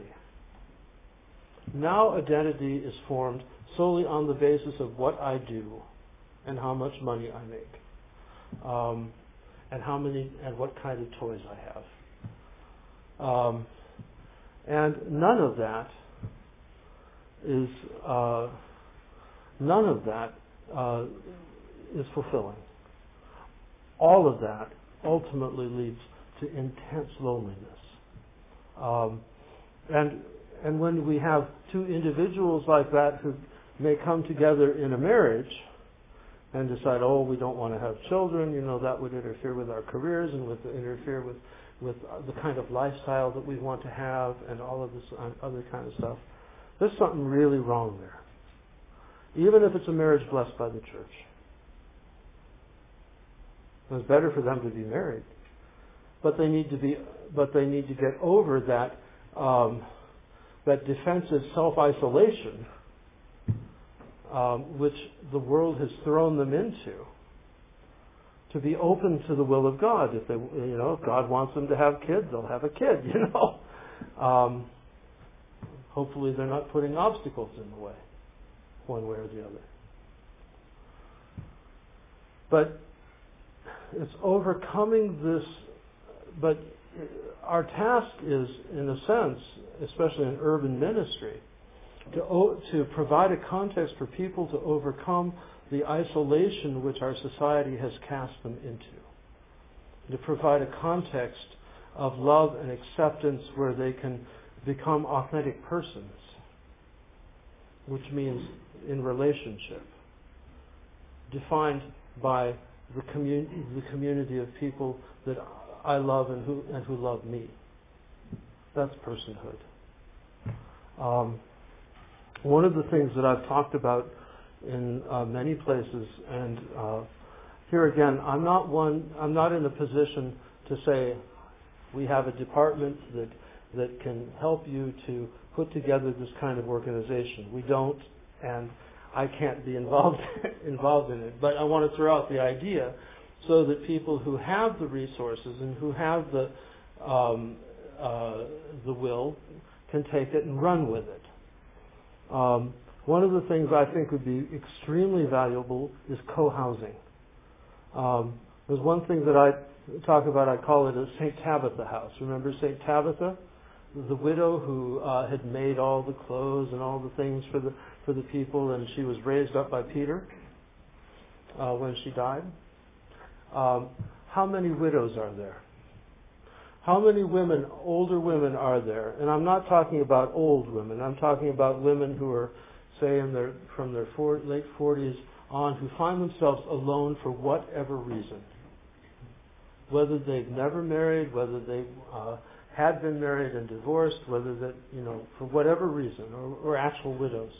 Now identity is formed solely on the basis of what I do and how much money I make, um, and how many and what kind of toys I have. Um, and none of that is uh, none of that uh, is fulfilling. All of that ultimately leads to intense loneliness. Um, and and when we have two individuals like that who may come together in a marriage and decide, oh, we don't want to have children, you know, that would interfere with our careers and would interfere with, with the kind of lifestyle that we want to have and all of this other kind of stuff. There's something really wrong there. Even if it's a marriage blessed by the church. It's better for them to be married. But they need to be, but they need to get over that, um, that defensive self-isolation Um, which the world has thrown them into, to be open to the will of God. If they, you know, if God wants them to have kids, they'll have a kid. You know, um, hopefully they're not putting obstacles in the way, one way or the other. But it's overcoming this. But our task is, in a sense, especially in urban ministry, To, to provide a context for people to overcome the isolation which our society has cast them into. To provide a context of love and acceptance where they can become authentic persons, which means in relationship, defined by the, commun- the community of people that I love and who, and who love me. That's personhood. Um, One of the things that I've talked about in uh, many places, and uh, here again, I'm not one. I'm not in a position to say we have a department that that can help you to put together this kind of organization. We don't, and I can't be involved involved in it. But I want to throw out the idea so that people who have the resources and who have the um, uh, the will can take it and run with it. Um, one of the things I think would be extremely valuable is co-housing. Um, there's one thing that I talk about, I call it a Saint Tabitha house. Remember Saint Tabitha? The widow who uh, had made all the clothes and all the things for the for the people, and she was raised up by Peter uh, when she died. Um, how many widows are there? How many women, older women, are there? And I'm not talking about old women. I'm talking about women who are, say, in their from their four, late forties on, who find themselves alone for whatever reason. Whether they've never married, whether they uh, had been married and divorced, whether that, you know, for whatever reason, or, or actual widows.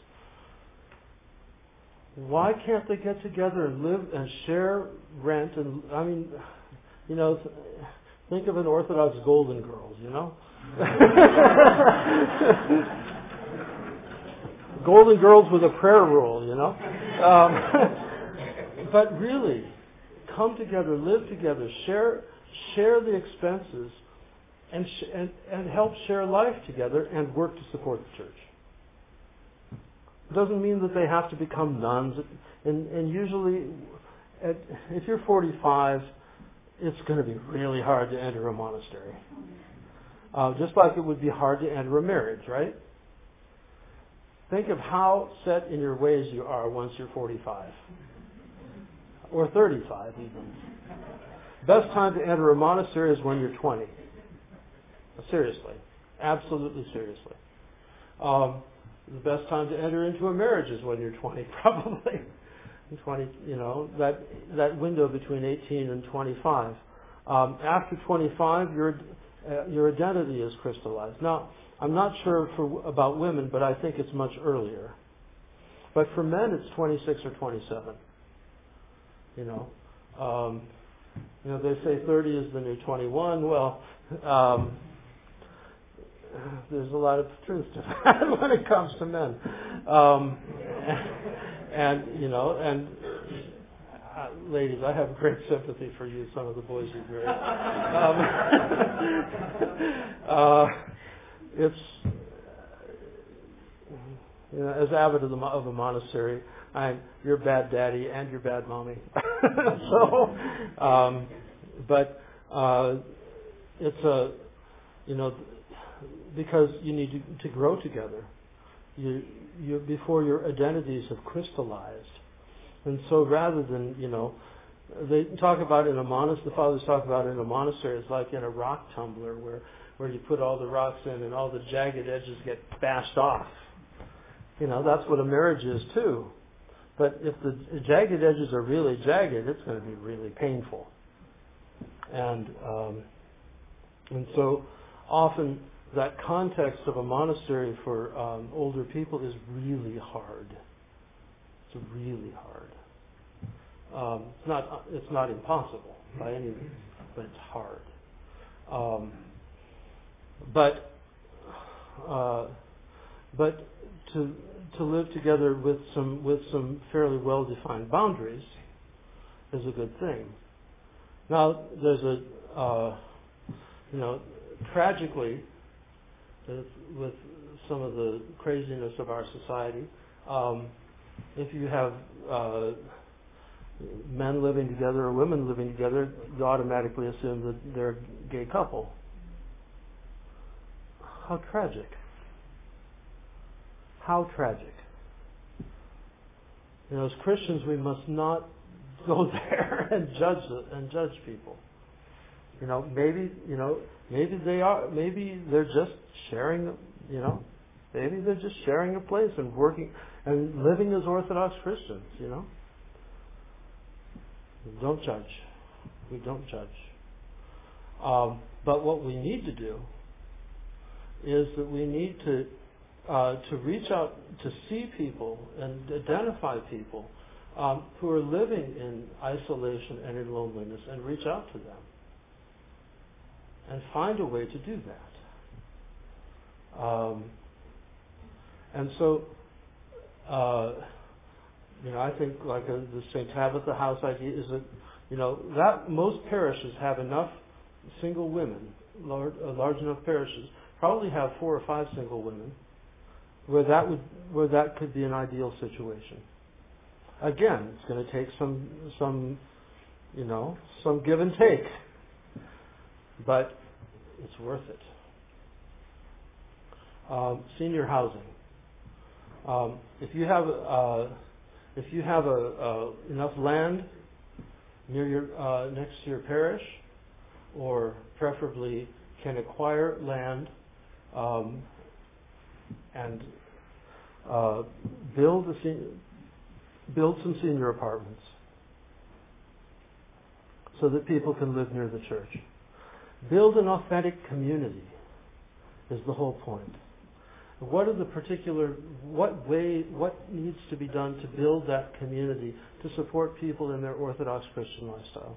Why can't they get together and live and share rent? And I mean, you know. Think of an Orthodox Golden Girls, you know? Golden Girls with a prayer rule, you know? Um, but really, come together, live together, share share the expenses, and, sh- and and help share life together and work to support the church. It doesn't mean that they have to become nuns. And, and usually, at, if you're forty-five, it's going to be really hard to enter a monastery. Uh, just like it would be hard to enter a marriage, right? Think of how set in your ways you are once you're forty-five. Or thirty-five even. Best time to enter a monastery is when you're twenty. Seriously. Absolutely seriously. Um, the best time to enter into a marriage is when you're twenty, probably. twenty, you know, that that window between eighteen and twenty-five. Um, after twenty-five, your uh, your identity is crystallized. Now, I'm not sure for about women, but I think it's much earlier. But for men, it's twenty-six or twenty-seven. You know, um, you know, they say thirty is the new twenty-one. Well, um, there's a lot of truth to that when it comes to men. Um, And, you know, and uh, ladies, I have great sympathy for you, some of the boys you've married. Um, uh, it's, you know, as abbot of, the, of a monastery, I'm your bad daddy and your bad mommy. so, um, but uh, it's a, you know, because you need to, to grow together. You, you, before your identities have crystallized. And so rather than, you know, they talk about in a monastery, the fathers talk about in a monastery, it's like in a rock tumbler where, where you put all the rocks in and all the jagged edges get bashed off. You know, that's what a marriage is too. But if the jagged edges are really jagged, it's going to be really painful. And um, and so often that context of a monastery for um, older people is really hard. It's really hard. Um, it's not it's not impossible by any means, but it's hard. Um, but uh, but to to live together with some with some fairly well defined boundaries is a good thing. Now there's a uh, you know tragically with, with some of the craziness of our society, um, if you have uh, men living together or women living together, you automatically assume that they're a gay couple. How tragic. How tragic. You know, as Christians, we must not go there and judge it, and judge people. You know, maybe you know, maybe they are, maybe they're just sharing. You know, maybe they're just sharing a place and working and living as Orthodox Christians. You know, don't judge. We don't judge. Um, but what we need to do is that we need to uh, to reach out to see people and identify people um, who are living in isolation and in loneliness, and reach out to them and find a way to do that. Um, and so, uh, you know, I think like a, the Saint Tabitha House idea is that, you know, that most parishes have enough single women, large, uh, large enough parishes, probably have four or five single women, where that would where that could be an ideal situation. Again, it's going to take some some, you know, some give and take, but it's worth it. Um, senior housing. Um, if you have uh, if you have a, a enough land near your uh, next to your parish, or preferably can acquire land um, and uh, build a sen- build some senior apartments so that people can live near the church. Build an authentic community is the whole point. What are the particular, what way, what needs to be done to build that community to support people in their Orthodox Christian lifestyles?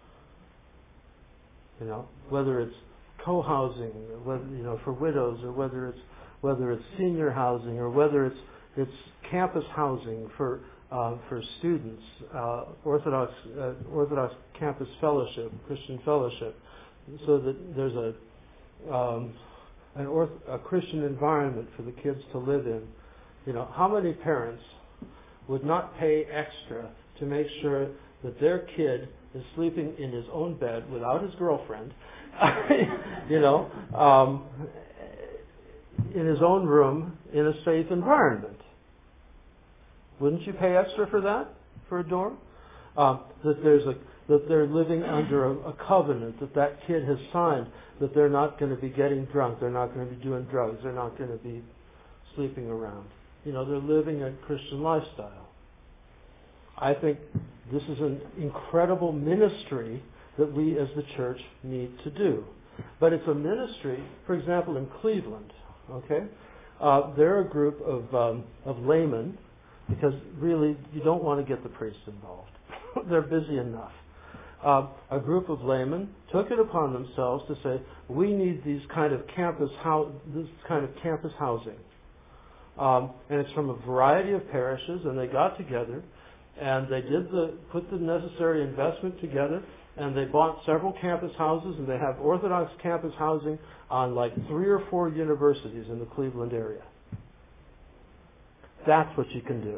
You know, whether it's co-housing, whether, you know, for widows, or whether it's whether it's senior housing, or whether it's it's campus housing for uh, for students, uh, Orthodox uh, Orthodox campus fellowship, Christian fellowship, so that there's a um, an orth- a Christian environment for the kids to live in. You know, how many parents would not pay extra to make sure that their kid is sleeping in his own bed without his girlfriend, you know, um, in his own room in a safe environment? Wouldn't you pay extra for that, for a dorm? Um, that there's a that they're living under a, a covenant that that kid has signed, that they're not going to be getting drunk, they're not going to be doing drugs, they're not going to be sleeping around. You know, they're living a Christian lifestyle. I think this is an incredible ministry that we as the church need to do. But it's a ministry, for example, in Cleveland, okay? Uh, they're a group of um, of laymen, because really you don't want to get the priests involved. They're busy enough. Uh, a group of laymen took it upon themselves to say, we need these kind of campus hou- this kind of campus housing. Um, and it's from a variety of parishes, and they got together and they did the put the necessary investment together, and they bought several campus houses, and they have Orthodox campus housing on like three or four universities in the Cleveland area. That's what you can do.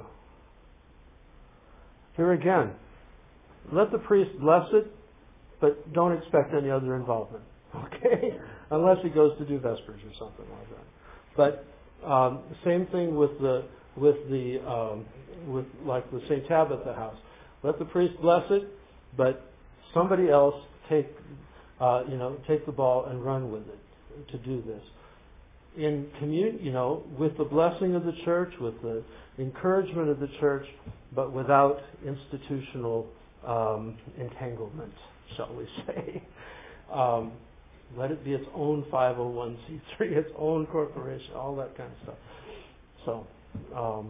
Here again, let the priest bless it, but don't expect any other involvement, okay? Unless he goes to do Vespers or something like that. But um, same thing with the with the um, with like the Saint Tabitha House. Let the priest bless it, but somebody else take, uh, you know, take the ball and run with it to do this. In commun, you know, with the blessing of the church, with the encouragement of the church, but without institutional um, entanglement, shall we say. Um, let it be its own five oh one c three, its own corporation, all that kind of stuff. So, um,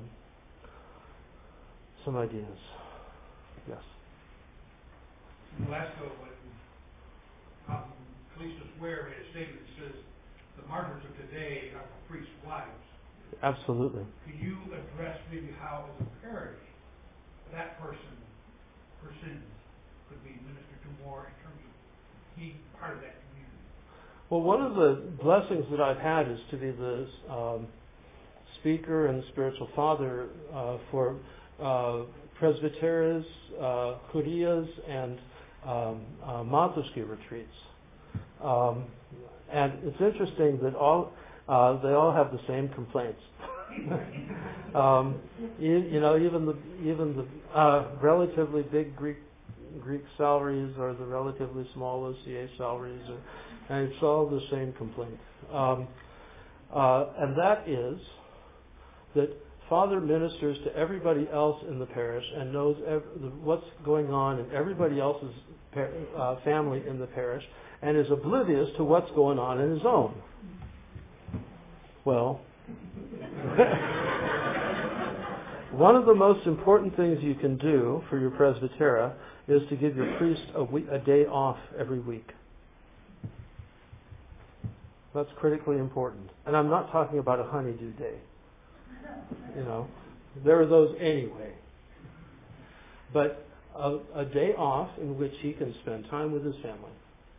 some ideas. Yes. In Glasgow, when um, Callistus Ware made a statement that says the martyrs of today are the priests' wives. Absolutely. Could you address maybe how, as a parish, that person, person could be ministered to more in terms of being part of that community? Well, one of the blessings that I've had is to be the um, speaker and spiritual father uh, for uh, presbyteries, uh, curias, and um, uh, Monteski retreats. Um, and it's interesting that all uh, they all have the same complaints. um, you, you know, even the even the uh, relatively big Greek Greek salaries or the relatively small O C A salaries, or, and it's all the same complaint. Um, uh, and that is that Father ministers to everybody else in the parish and knows ev- what's going on in everybody else's par- uh, family in the parish, and is oblivious to what's going on in his own. Well, one of the most important things you can do for your presbytera is to give your priest a, week, a day off every week. That's critically important. And I'm not talking about a honeydew day. You know, there are those anyway. But a, a day off in which he can spend time with his family.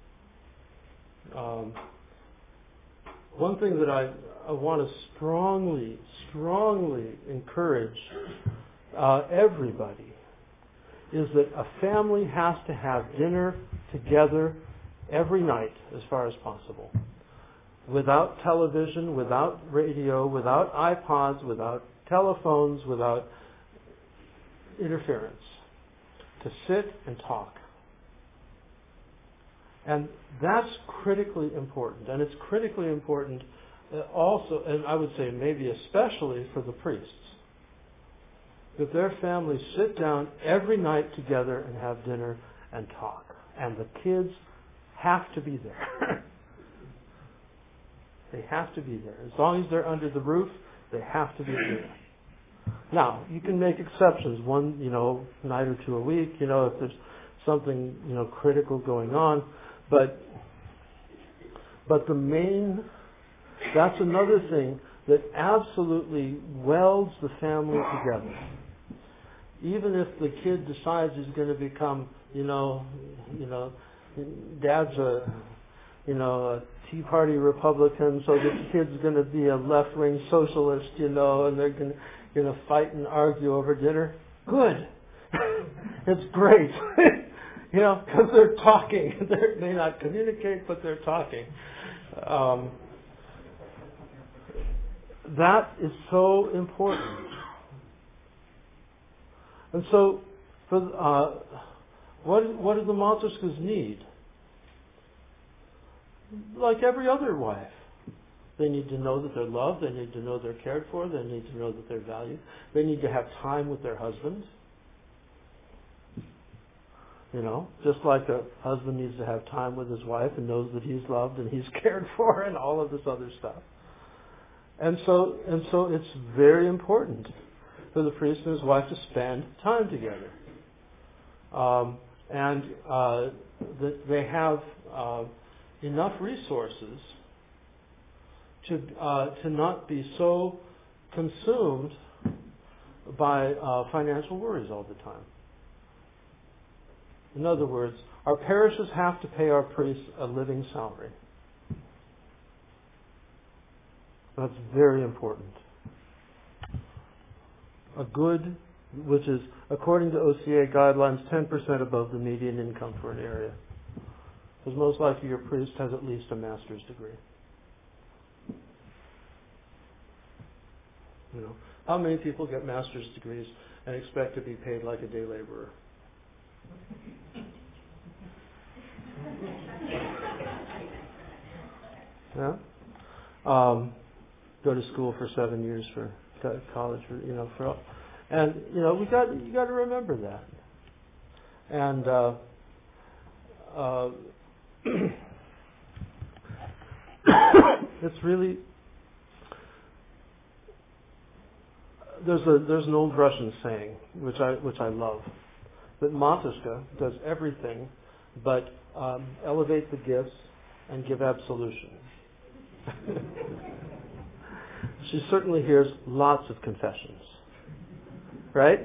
Um, one thing that I, I want to strongly, strongly encourage uh, everybody is that a family has to have dinner together every night as far as possible. Without television, without radio, without iPods, without telephones, without interference. To sit and talk. And that's critically important. And it's critically important also, and I would say maybe especially for the priests, that their families sit down every night together and have dinner and talk. And the kids have to be there. They have to be there. As long as they're under the roof, they have to be there. Now, you can make exceptions, one, you know, night or two a week, you know, if there's something, you know, critical going on. But, but the main, that's another thing that absolutely welds the family together. Even if the kid decides he's going to become, you know, you know, dad's a, you know, a Tea Party Republican, so the kid's going to be a left-wing socialist, you know, and they're going to, going to fight and argue over dinner. Good. It's great. You know, because they're talking. They may not communicate, but they're talking. Um, that is so important. And so, for uh, what what do the Montesquieu's need? Like every other wife. They need to know that they're loved. They need to know they're cared for. They need to know that they're valued. They need to have time with their husband. You know, just like a husband needs to have time with his wife and knows that he's loved and he's cared for and all of this other stuff. And so, and so it's very important for the priest and his wife to spend time together. Um, and uh, that they have uh, enough resources to uh, to not be so consumed by uh, financial worries all the time. In other words, our parishes have to pay our priests a living salary. That's very important. A good, which is, according to O C A guidelines, ten percent above the median income for an area. Because most likely your priest has at least a master's degree. You know, how many people get master's degrees and expect to be paid like a day laborer? Yeah. Um, go to school for seven years for co- college, for, you know, for, and you know, we got you got to remember that. And uh, uh, it's really there's a there's an old Russian saying which I which I love, that Matushka does everything but um, elevate the gifts and give absolution. She certainly hears lots of confessions, right?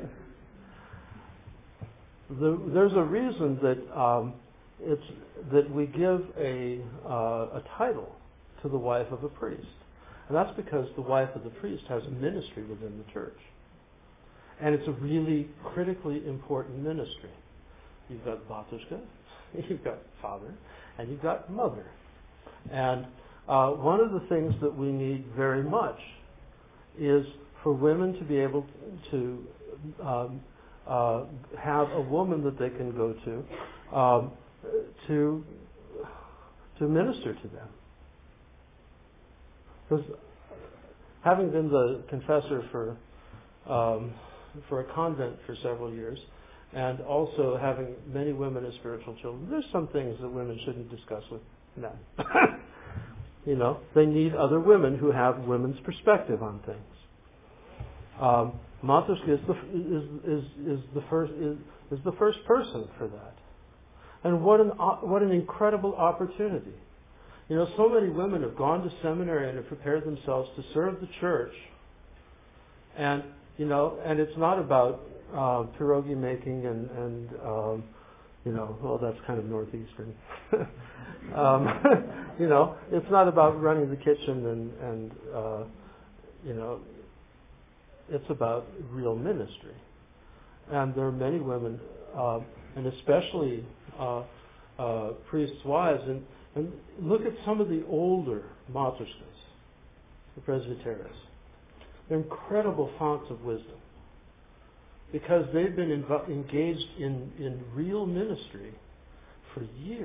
The, there's a reason that um, it's that we give a uh, a title to the wife of a priest, and that's because the wife of the priest has a ministry within the church, and it's a really critically important ministry. You've got Batushka, you've got father, and you've got mother, and uh, one of the things that we need very much is for women to be able to um, uh, have a woman that they can go to um, to to minister to them. Because having been the confessor for um, for a convent for several years, and also having many women as spiritual children, there's some things that women shouldn't discuss with men. You know, they need other women who have women's perspective on things. Um, Matushka is the is, is is the first is, is the first person for that, and what an what an incredible opportunity. You know, so many women have gone to seminary and have prepared themselves to serve the church, and you know, and it's not about uh, pierogi making and and um, you know, well, that's kind of northeastern. um, you know, it's not about running the kitchen and and uh, you know. It's about real ministry. And there are many women, uh, and especially uh, uh, priests' wives, and, and look at some of the older Matushkas, the presbyteros. They're incredible founts of wisdom because they've been inv- engaged in, in real ministry for years.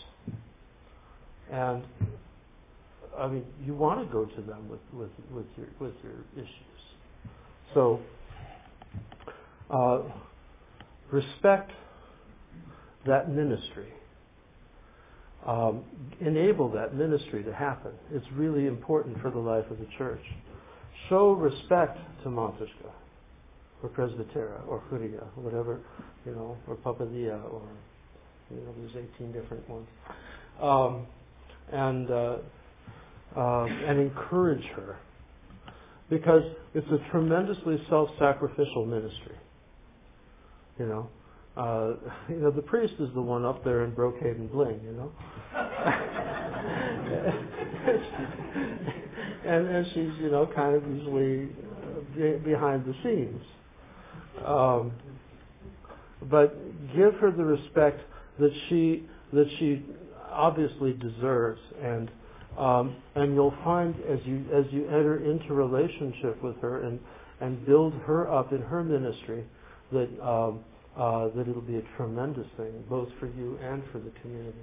And, I mean, you want to go to them with, with, with, your, with your issues. So, uh, respect that ministry. Um, enable that ministry to happen. It's really important for the life of the church. Show respect to Matushka, or Presbytera, or Huria, whatever, you know, or Papadia, or, you know, there's eighteen different ones. Um, and, uh, uh, and encourage her. Because it's a tremendously self-sacrificial ministry. You know, uh, you know, the priest is the one up there in brocade and bling. You know, and and she's you know kind of usually be, behind the scenes. Um, but give her the respect that she that she obviously deserves, and. Um, and you'll find as you as you enter into relationship with her and, and build her up in her ministry that um, uh, that it'll be a tremendous thing both for you and for the community.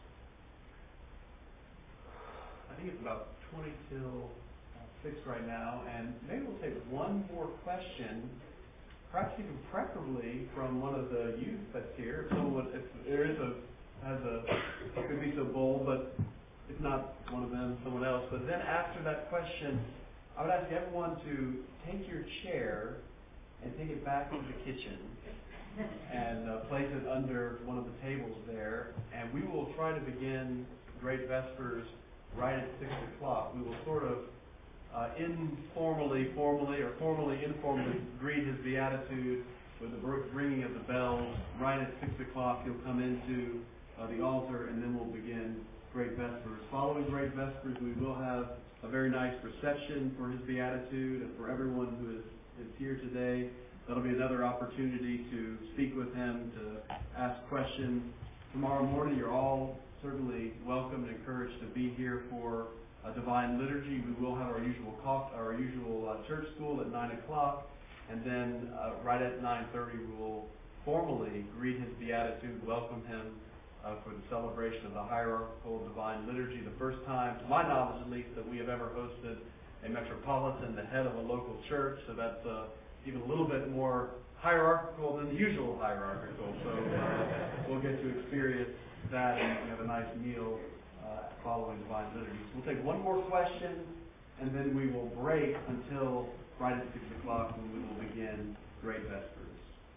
I think it's about twenty till six right now, and maybe we'll take one more question, perhaps even preferably from one of the youth that's here. If someone, if there is a has a could be so bold, but. If not one of them, someone else. But then after that question, I would ask everyone to take your chair and take it back to the kitchen and uh, place it under one of the tables there. And we will try to begin Great Vespers right at six o'clock. We will sort of uh, informally, formally, or formally, informally greet his beatitude with the ringing of the bells. Right at six o'clock, he'll come into uh, the altar, and then we'll begin Great Vespers. Following Great Vespers, we will have a very nice reception for his beatitude and for everyone who is, is here today. That'll be another opportunity to speak with him, to ask questions. Tomorrow morning, you're all certainly welcome and encouraged to be here for a divine liturgy. We will have our usual cof- our usual uh, church school at nine o'clock, and then uh, right at nine thirty, we will formally greet his beatitude, welcome him uh, for the celebration of the hierarchical divine liturgy. The first time, to my knowledge at least, that we have ever hosted a metropolitan, the head of a local church. So that's uh, even a little bit more hierarchical than the usual hierarchical. So uh, we'll get to experience that and have a nice meal uh, following divine liturgy. So we'll take one more question, and then we will break until right at six o'clock when we will begin Great Vespers.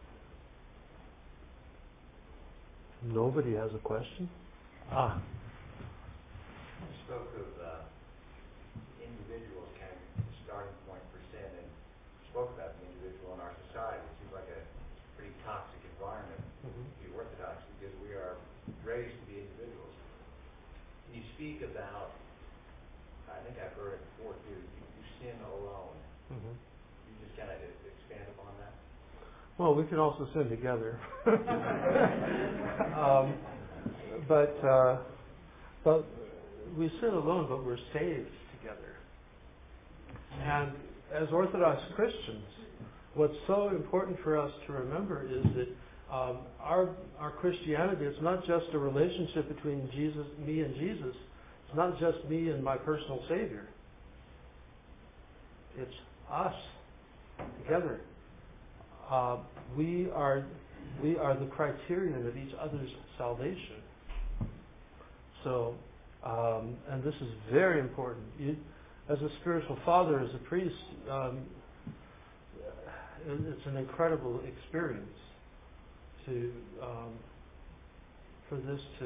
Nobody has a question? Ah. You spoke of uh, individuals kind of the starting point for sin, and spoke about the individual in our society. It seems like a pretty toxic environment Mm-hmm. to be Orthodox because we are raised to be individuals. Can you speak about, I think I've heard it before too, you, you sin alone. Mm-hmm. You just kind of expand upon that? Well, we can also sin together. um, but uh, but we sin alone, but we're saved together. And as Orthodox Christians, what's so important for us to remember is that um, our our Christianity is not just a relationship between Jesus, me and Jesus. It's not just me and my personal Savior. It's us together. Uh, we are we are the criterion of each other's salvation. So, um, and this is very important. You, as a spiritual father, as a priest, um, it's an incredible experience to um, for this to.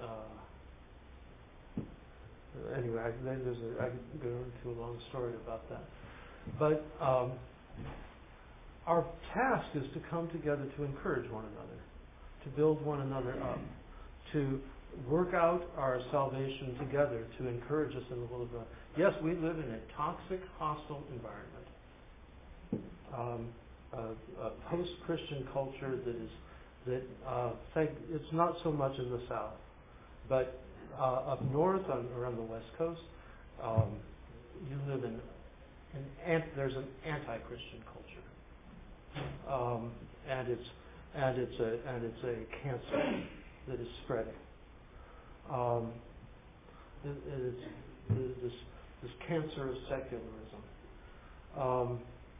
Uh, anyway, I, there's a, I could go into a long story about that, but. Um, Our task is to come together to encourage one another, to build one another up, to work out our salvation together, to encourage us in the will of God. Yes, we live in a toxic, hostile environment, um, a, a post-Christian culture that is that uh, think it's not so much in the South, but uh, up north on, around the West Coast, um, you live in an ant, there's an anti-Christian culture. Um, and it's and it's a and it's a cancer that is spreading. Um, it, it's, it's this this cancer of secularism. Um,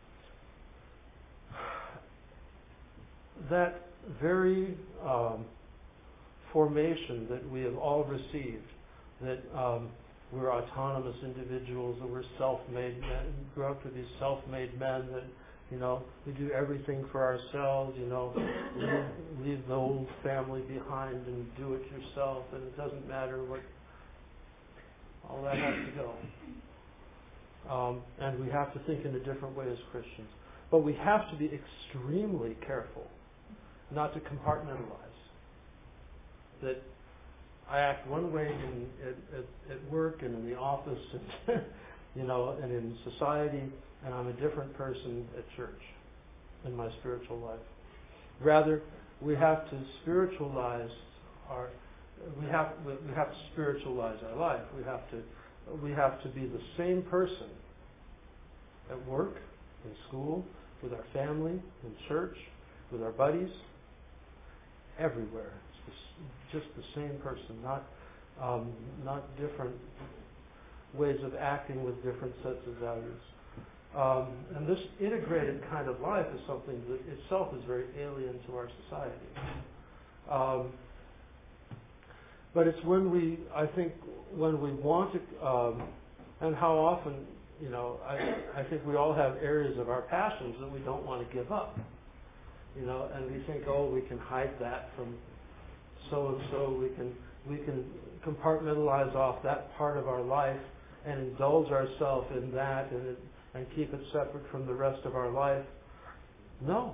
that very um, formation that we have all received, that um, we're autonomous individuals, that we're self-made men, grew up to be self-made men, that you know, we do everything for ourselves, you know, leave, leave the old family behind and do it yourself, and it doesn't matter what, all that has to go. Um, and we have to think in a different way as Christians. But we have to be extremely careful not to compartmentalize. That I act one way in, at, at, at work and in the office, and, you know, and in society, and I'm a different person at church in my spiritual life. Rather, we have to spiritualize our. We have we have to spiritualize our life. We have to we have to be the same person at work, in school, with our family, in church, with our buddies, everywhere. It's just the same person, not um, not different ways of acting with different sets of values. Um, and this integrated kind of life is something that itself is very alien to our society. Um, but it's when we, I think, when we want to, um, and how often, you know, I, I think we all have areas of our passions that we don't want to give up. You know, and we think, oh, we can hide that from so and so. We can we can compartmentalize off that part of our life and indulge ourselves in that, and it, and keep it separate from the rest of our life. No.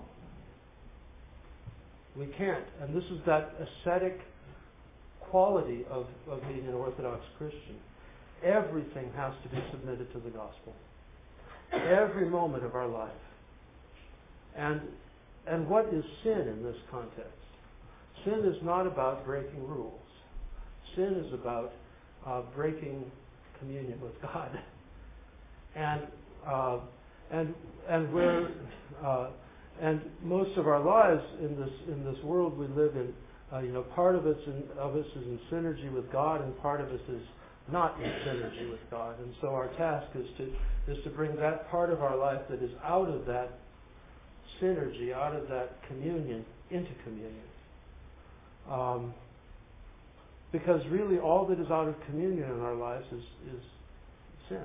We can't. And this is that ascetic quality of, of being an Orthodox Christian. Everything has to be submitted to the gospel. Every moment of our life. And and what is sin in this context? Sin is not about breaking rules. Sin is about uh, breaking communion with God. And Uh, and and where uh, and most of our lives in this in this world we live in, Uh, you know, part of us, in, of us is in synergy with God, and part of us is not in synergy with God. And so our task is to is to bring that part of our life that is out of that synergy, out of that communion, into communion. Um, because really, all that is out of communion in our lives is is sin.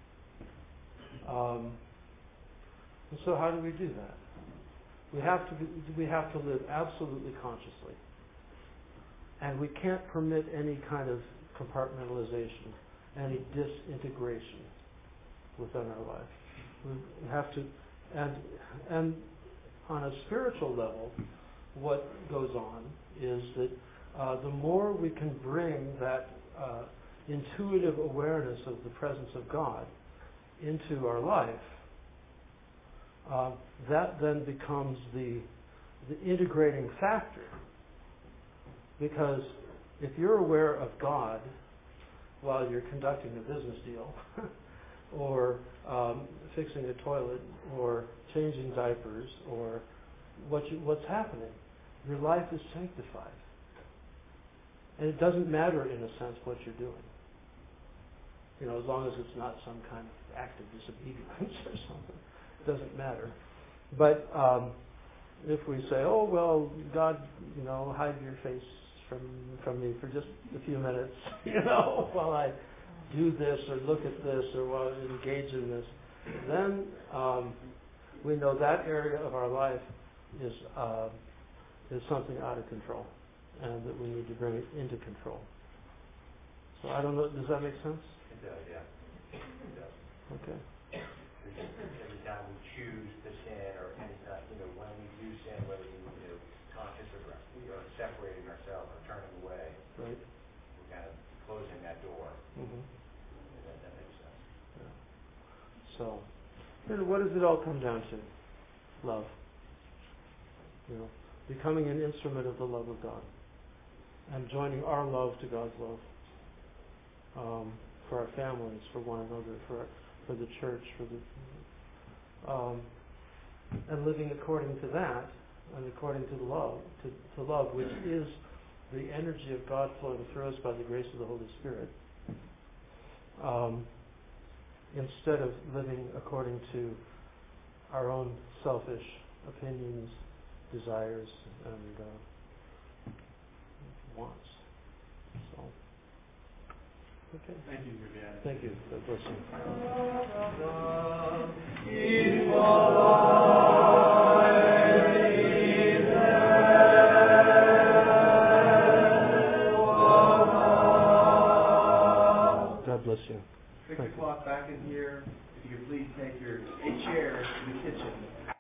Um, and so, how do we do that? We have to be, we have to live absolutely consciously, and we can't permit any kind of compartmentalization, any disintegration within our life. We have to, and and on a spiritual level, what goes on is that uh, the more we can bring that uh, intuitive awareness of the presence of God into our life, uh, that then becomes the the integrating factor. Because if you're aware of God while you're conducting a business deal, or um, fixing a toilet, or changing diapers, or what you, what's happening, your life is sanctified. And it doesn't matter, in a sense, what you're doing. You know, as long as it's not some kind of act of disobedience or something. It doesn't matter. But um, if we say, oh, well, God, you know, hide your face from from me for just a few minutes, you know, while I do this or look at this or while I engage in this, then um, we know that area of our life is uh, is something out of control, and that we need to bring it into control. So I don't know, does that make sense? It does, yeah. It does. Okay. Every time we choose to sin, or any time, you know, when we do sin, whether we, you know, conscious or we are separating ourselves or turning away, Right. we're kind of closing that door. Mm-hmm. That, that makes sense. Yeah. So, you know, what does it all come down to? Love. You know, becoming an instrument of the love of God, and joining our love to God's love, um, for our families, for one another, for our, for the church, for the um, and living according to that, and according to the love, to, to love, which is the energy of God flowing through us by the grace of the Holy Spirit. Um, instead of living according to our own selfish opinions, desires, and uh, wants. So, okay. Thank you, your Beatitude. Thank you. God bless you. God bless you. Six o'clock back in here. If you could please take your eight chairs to the kitchen.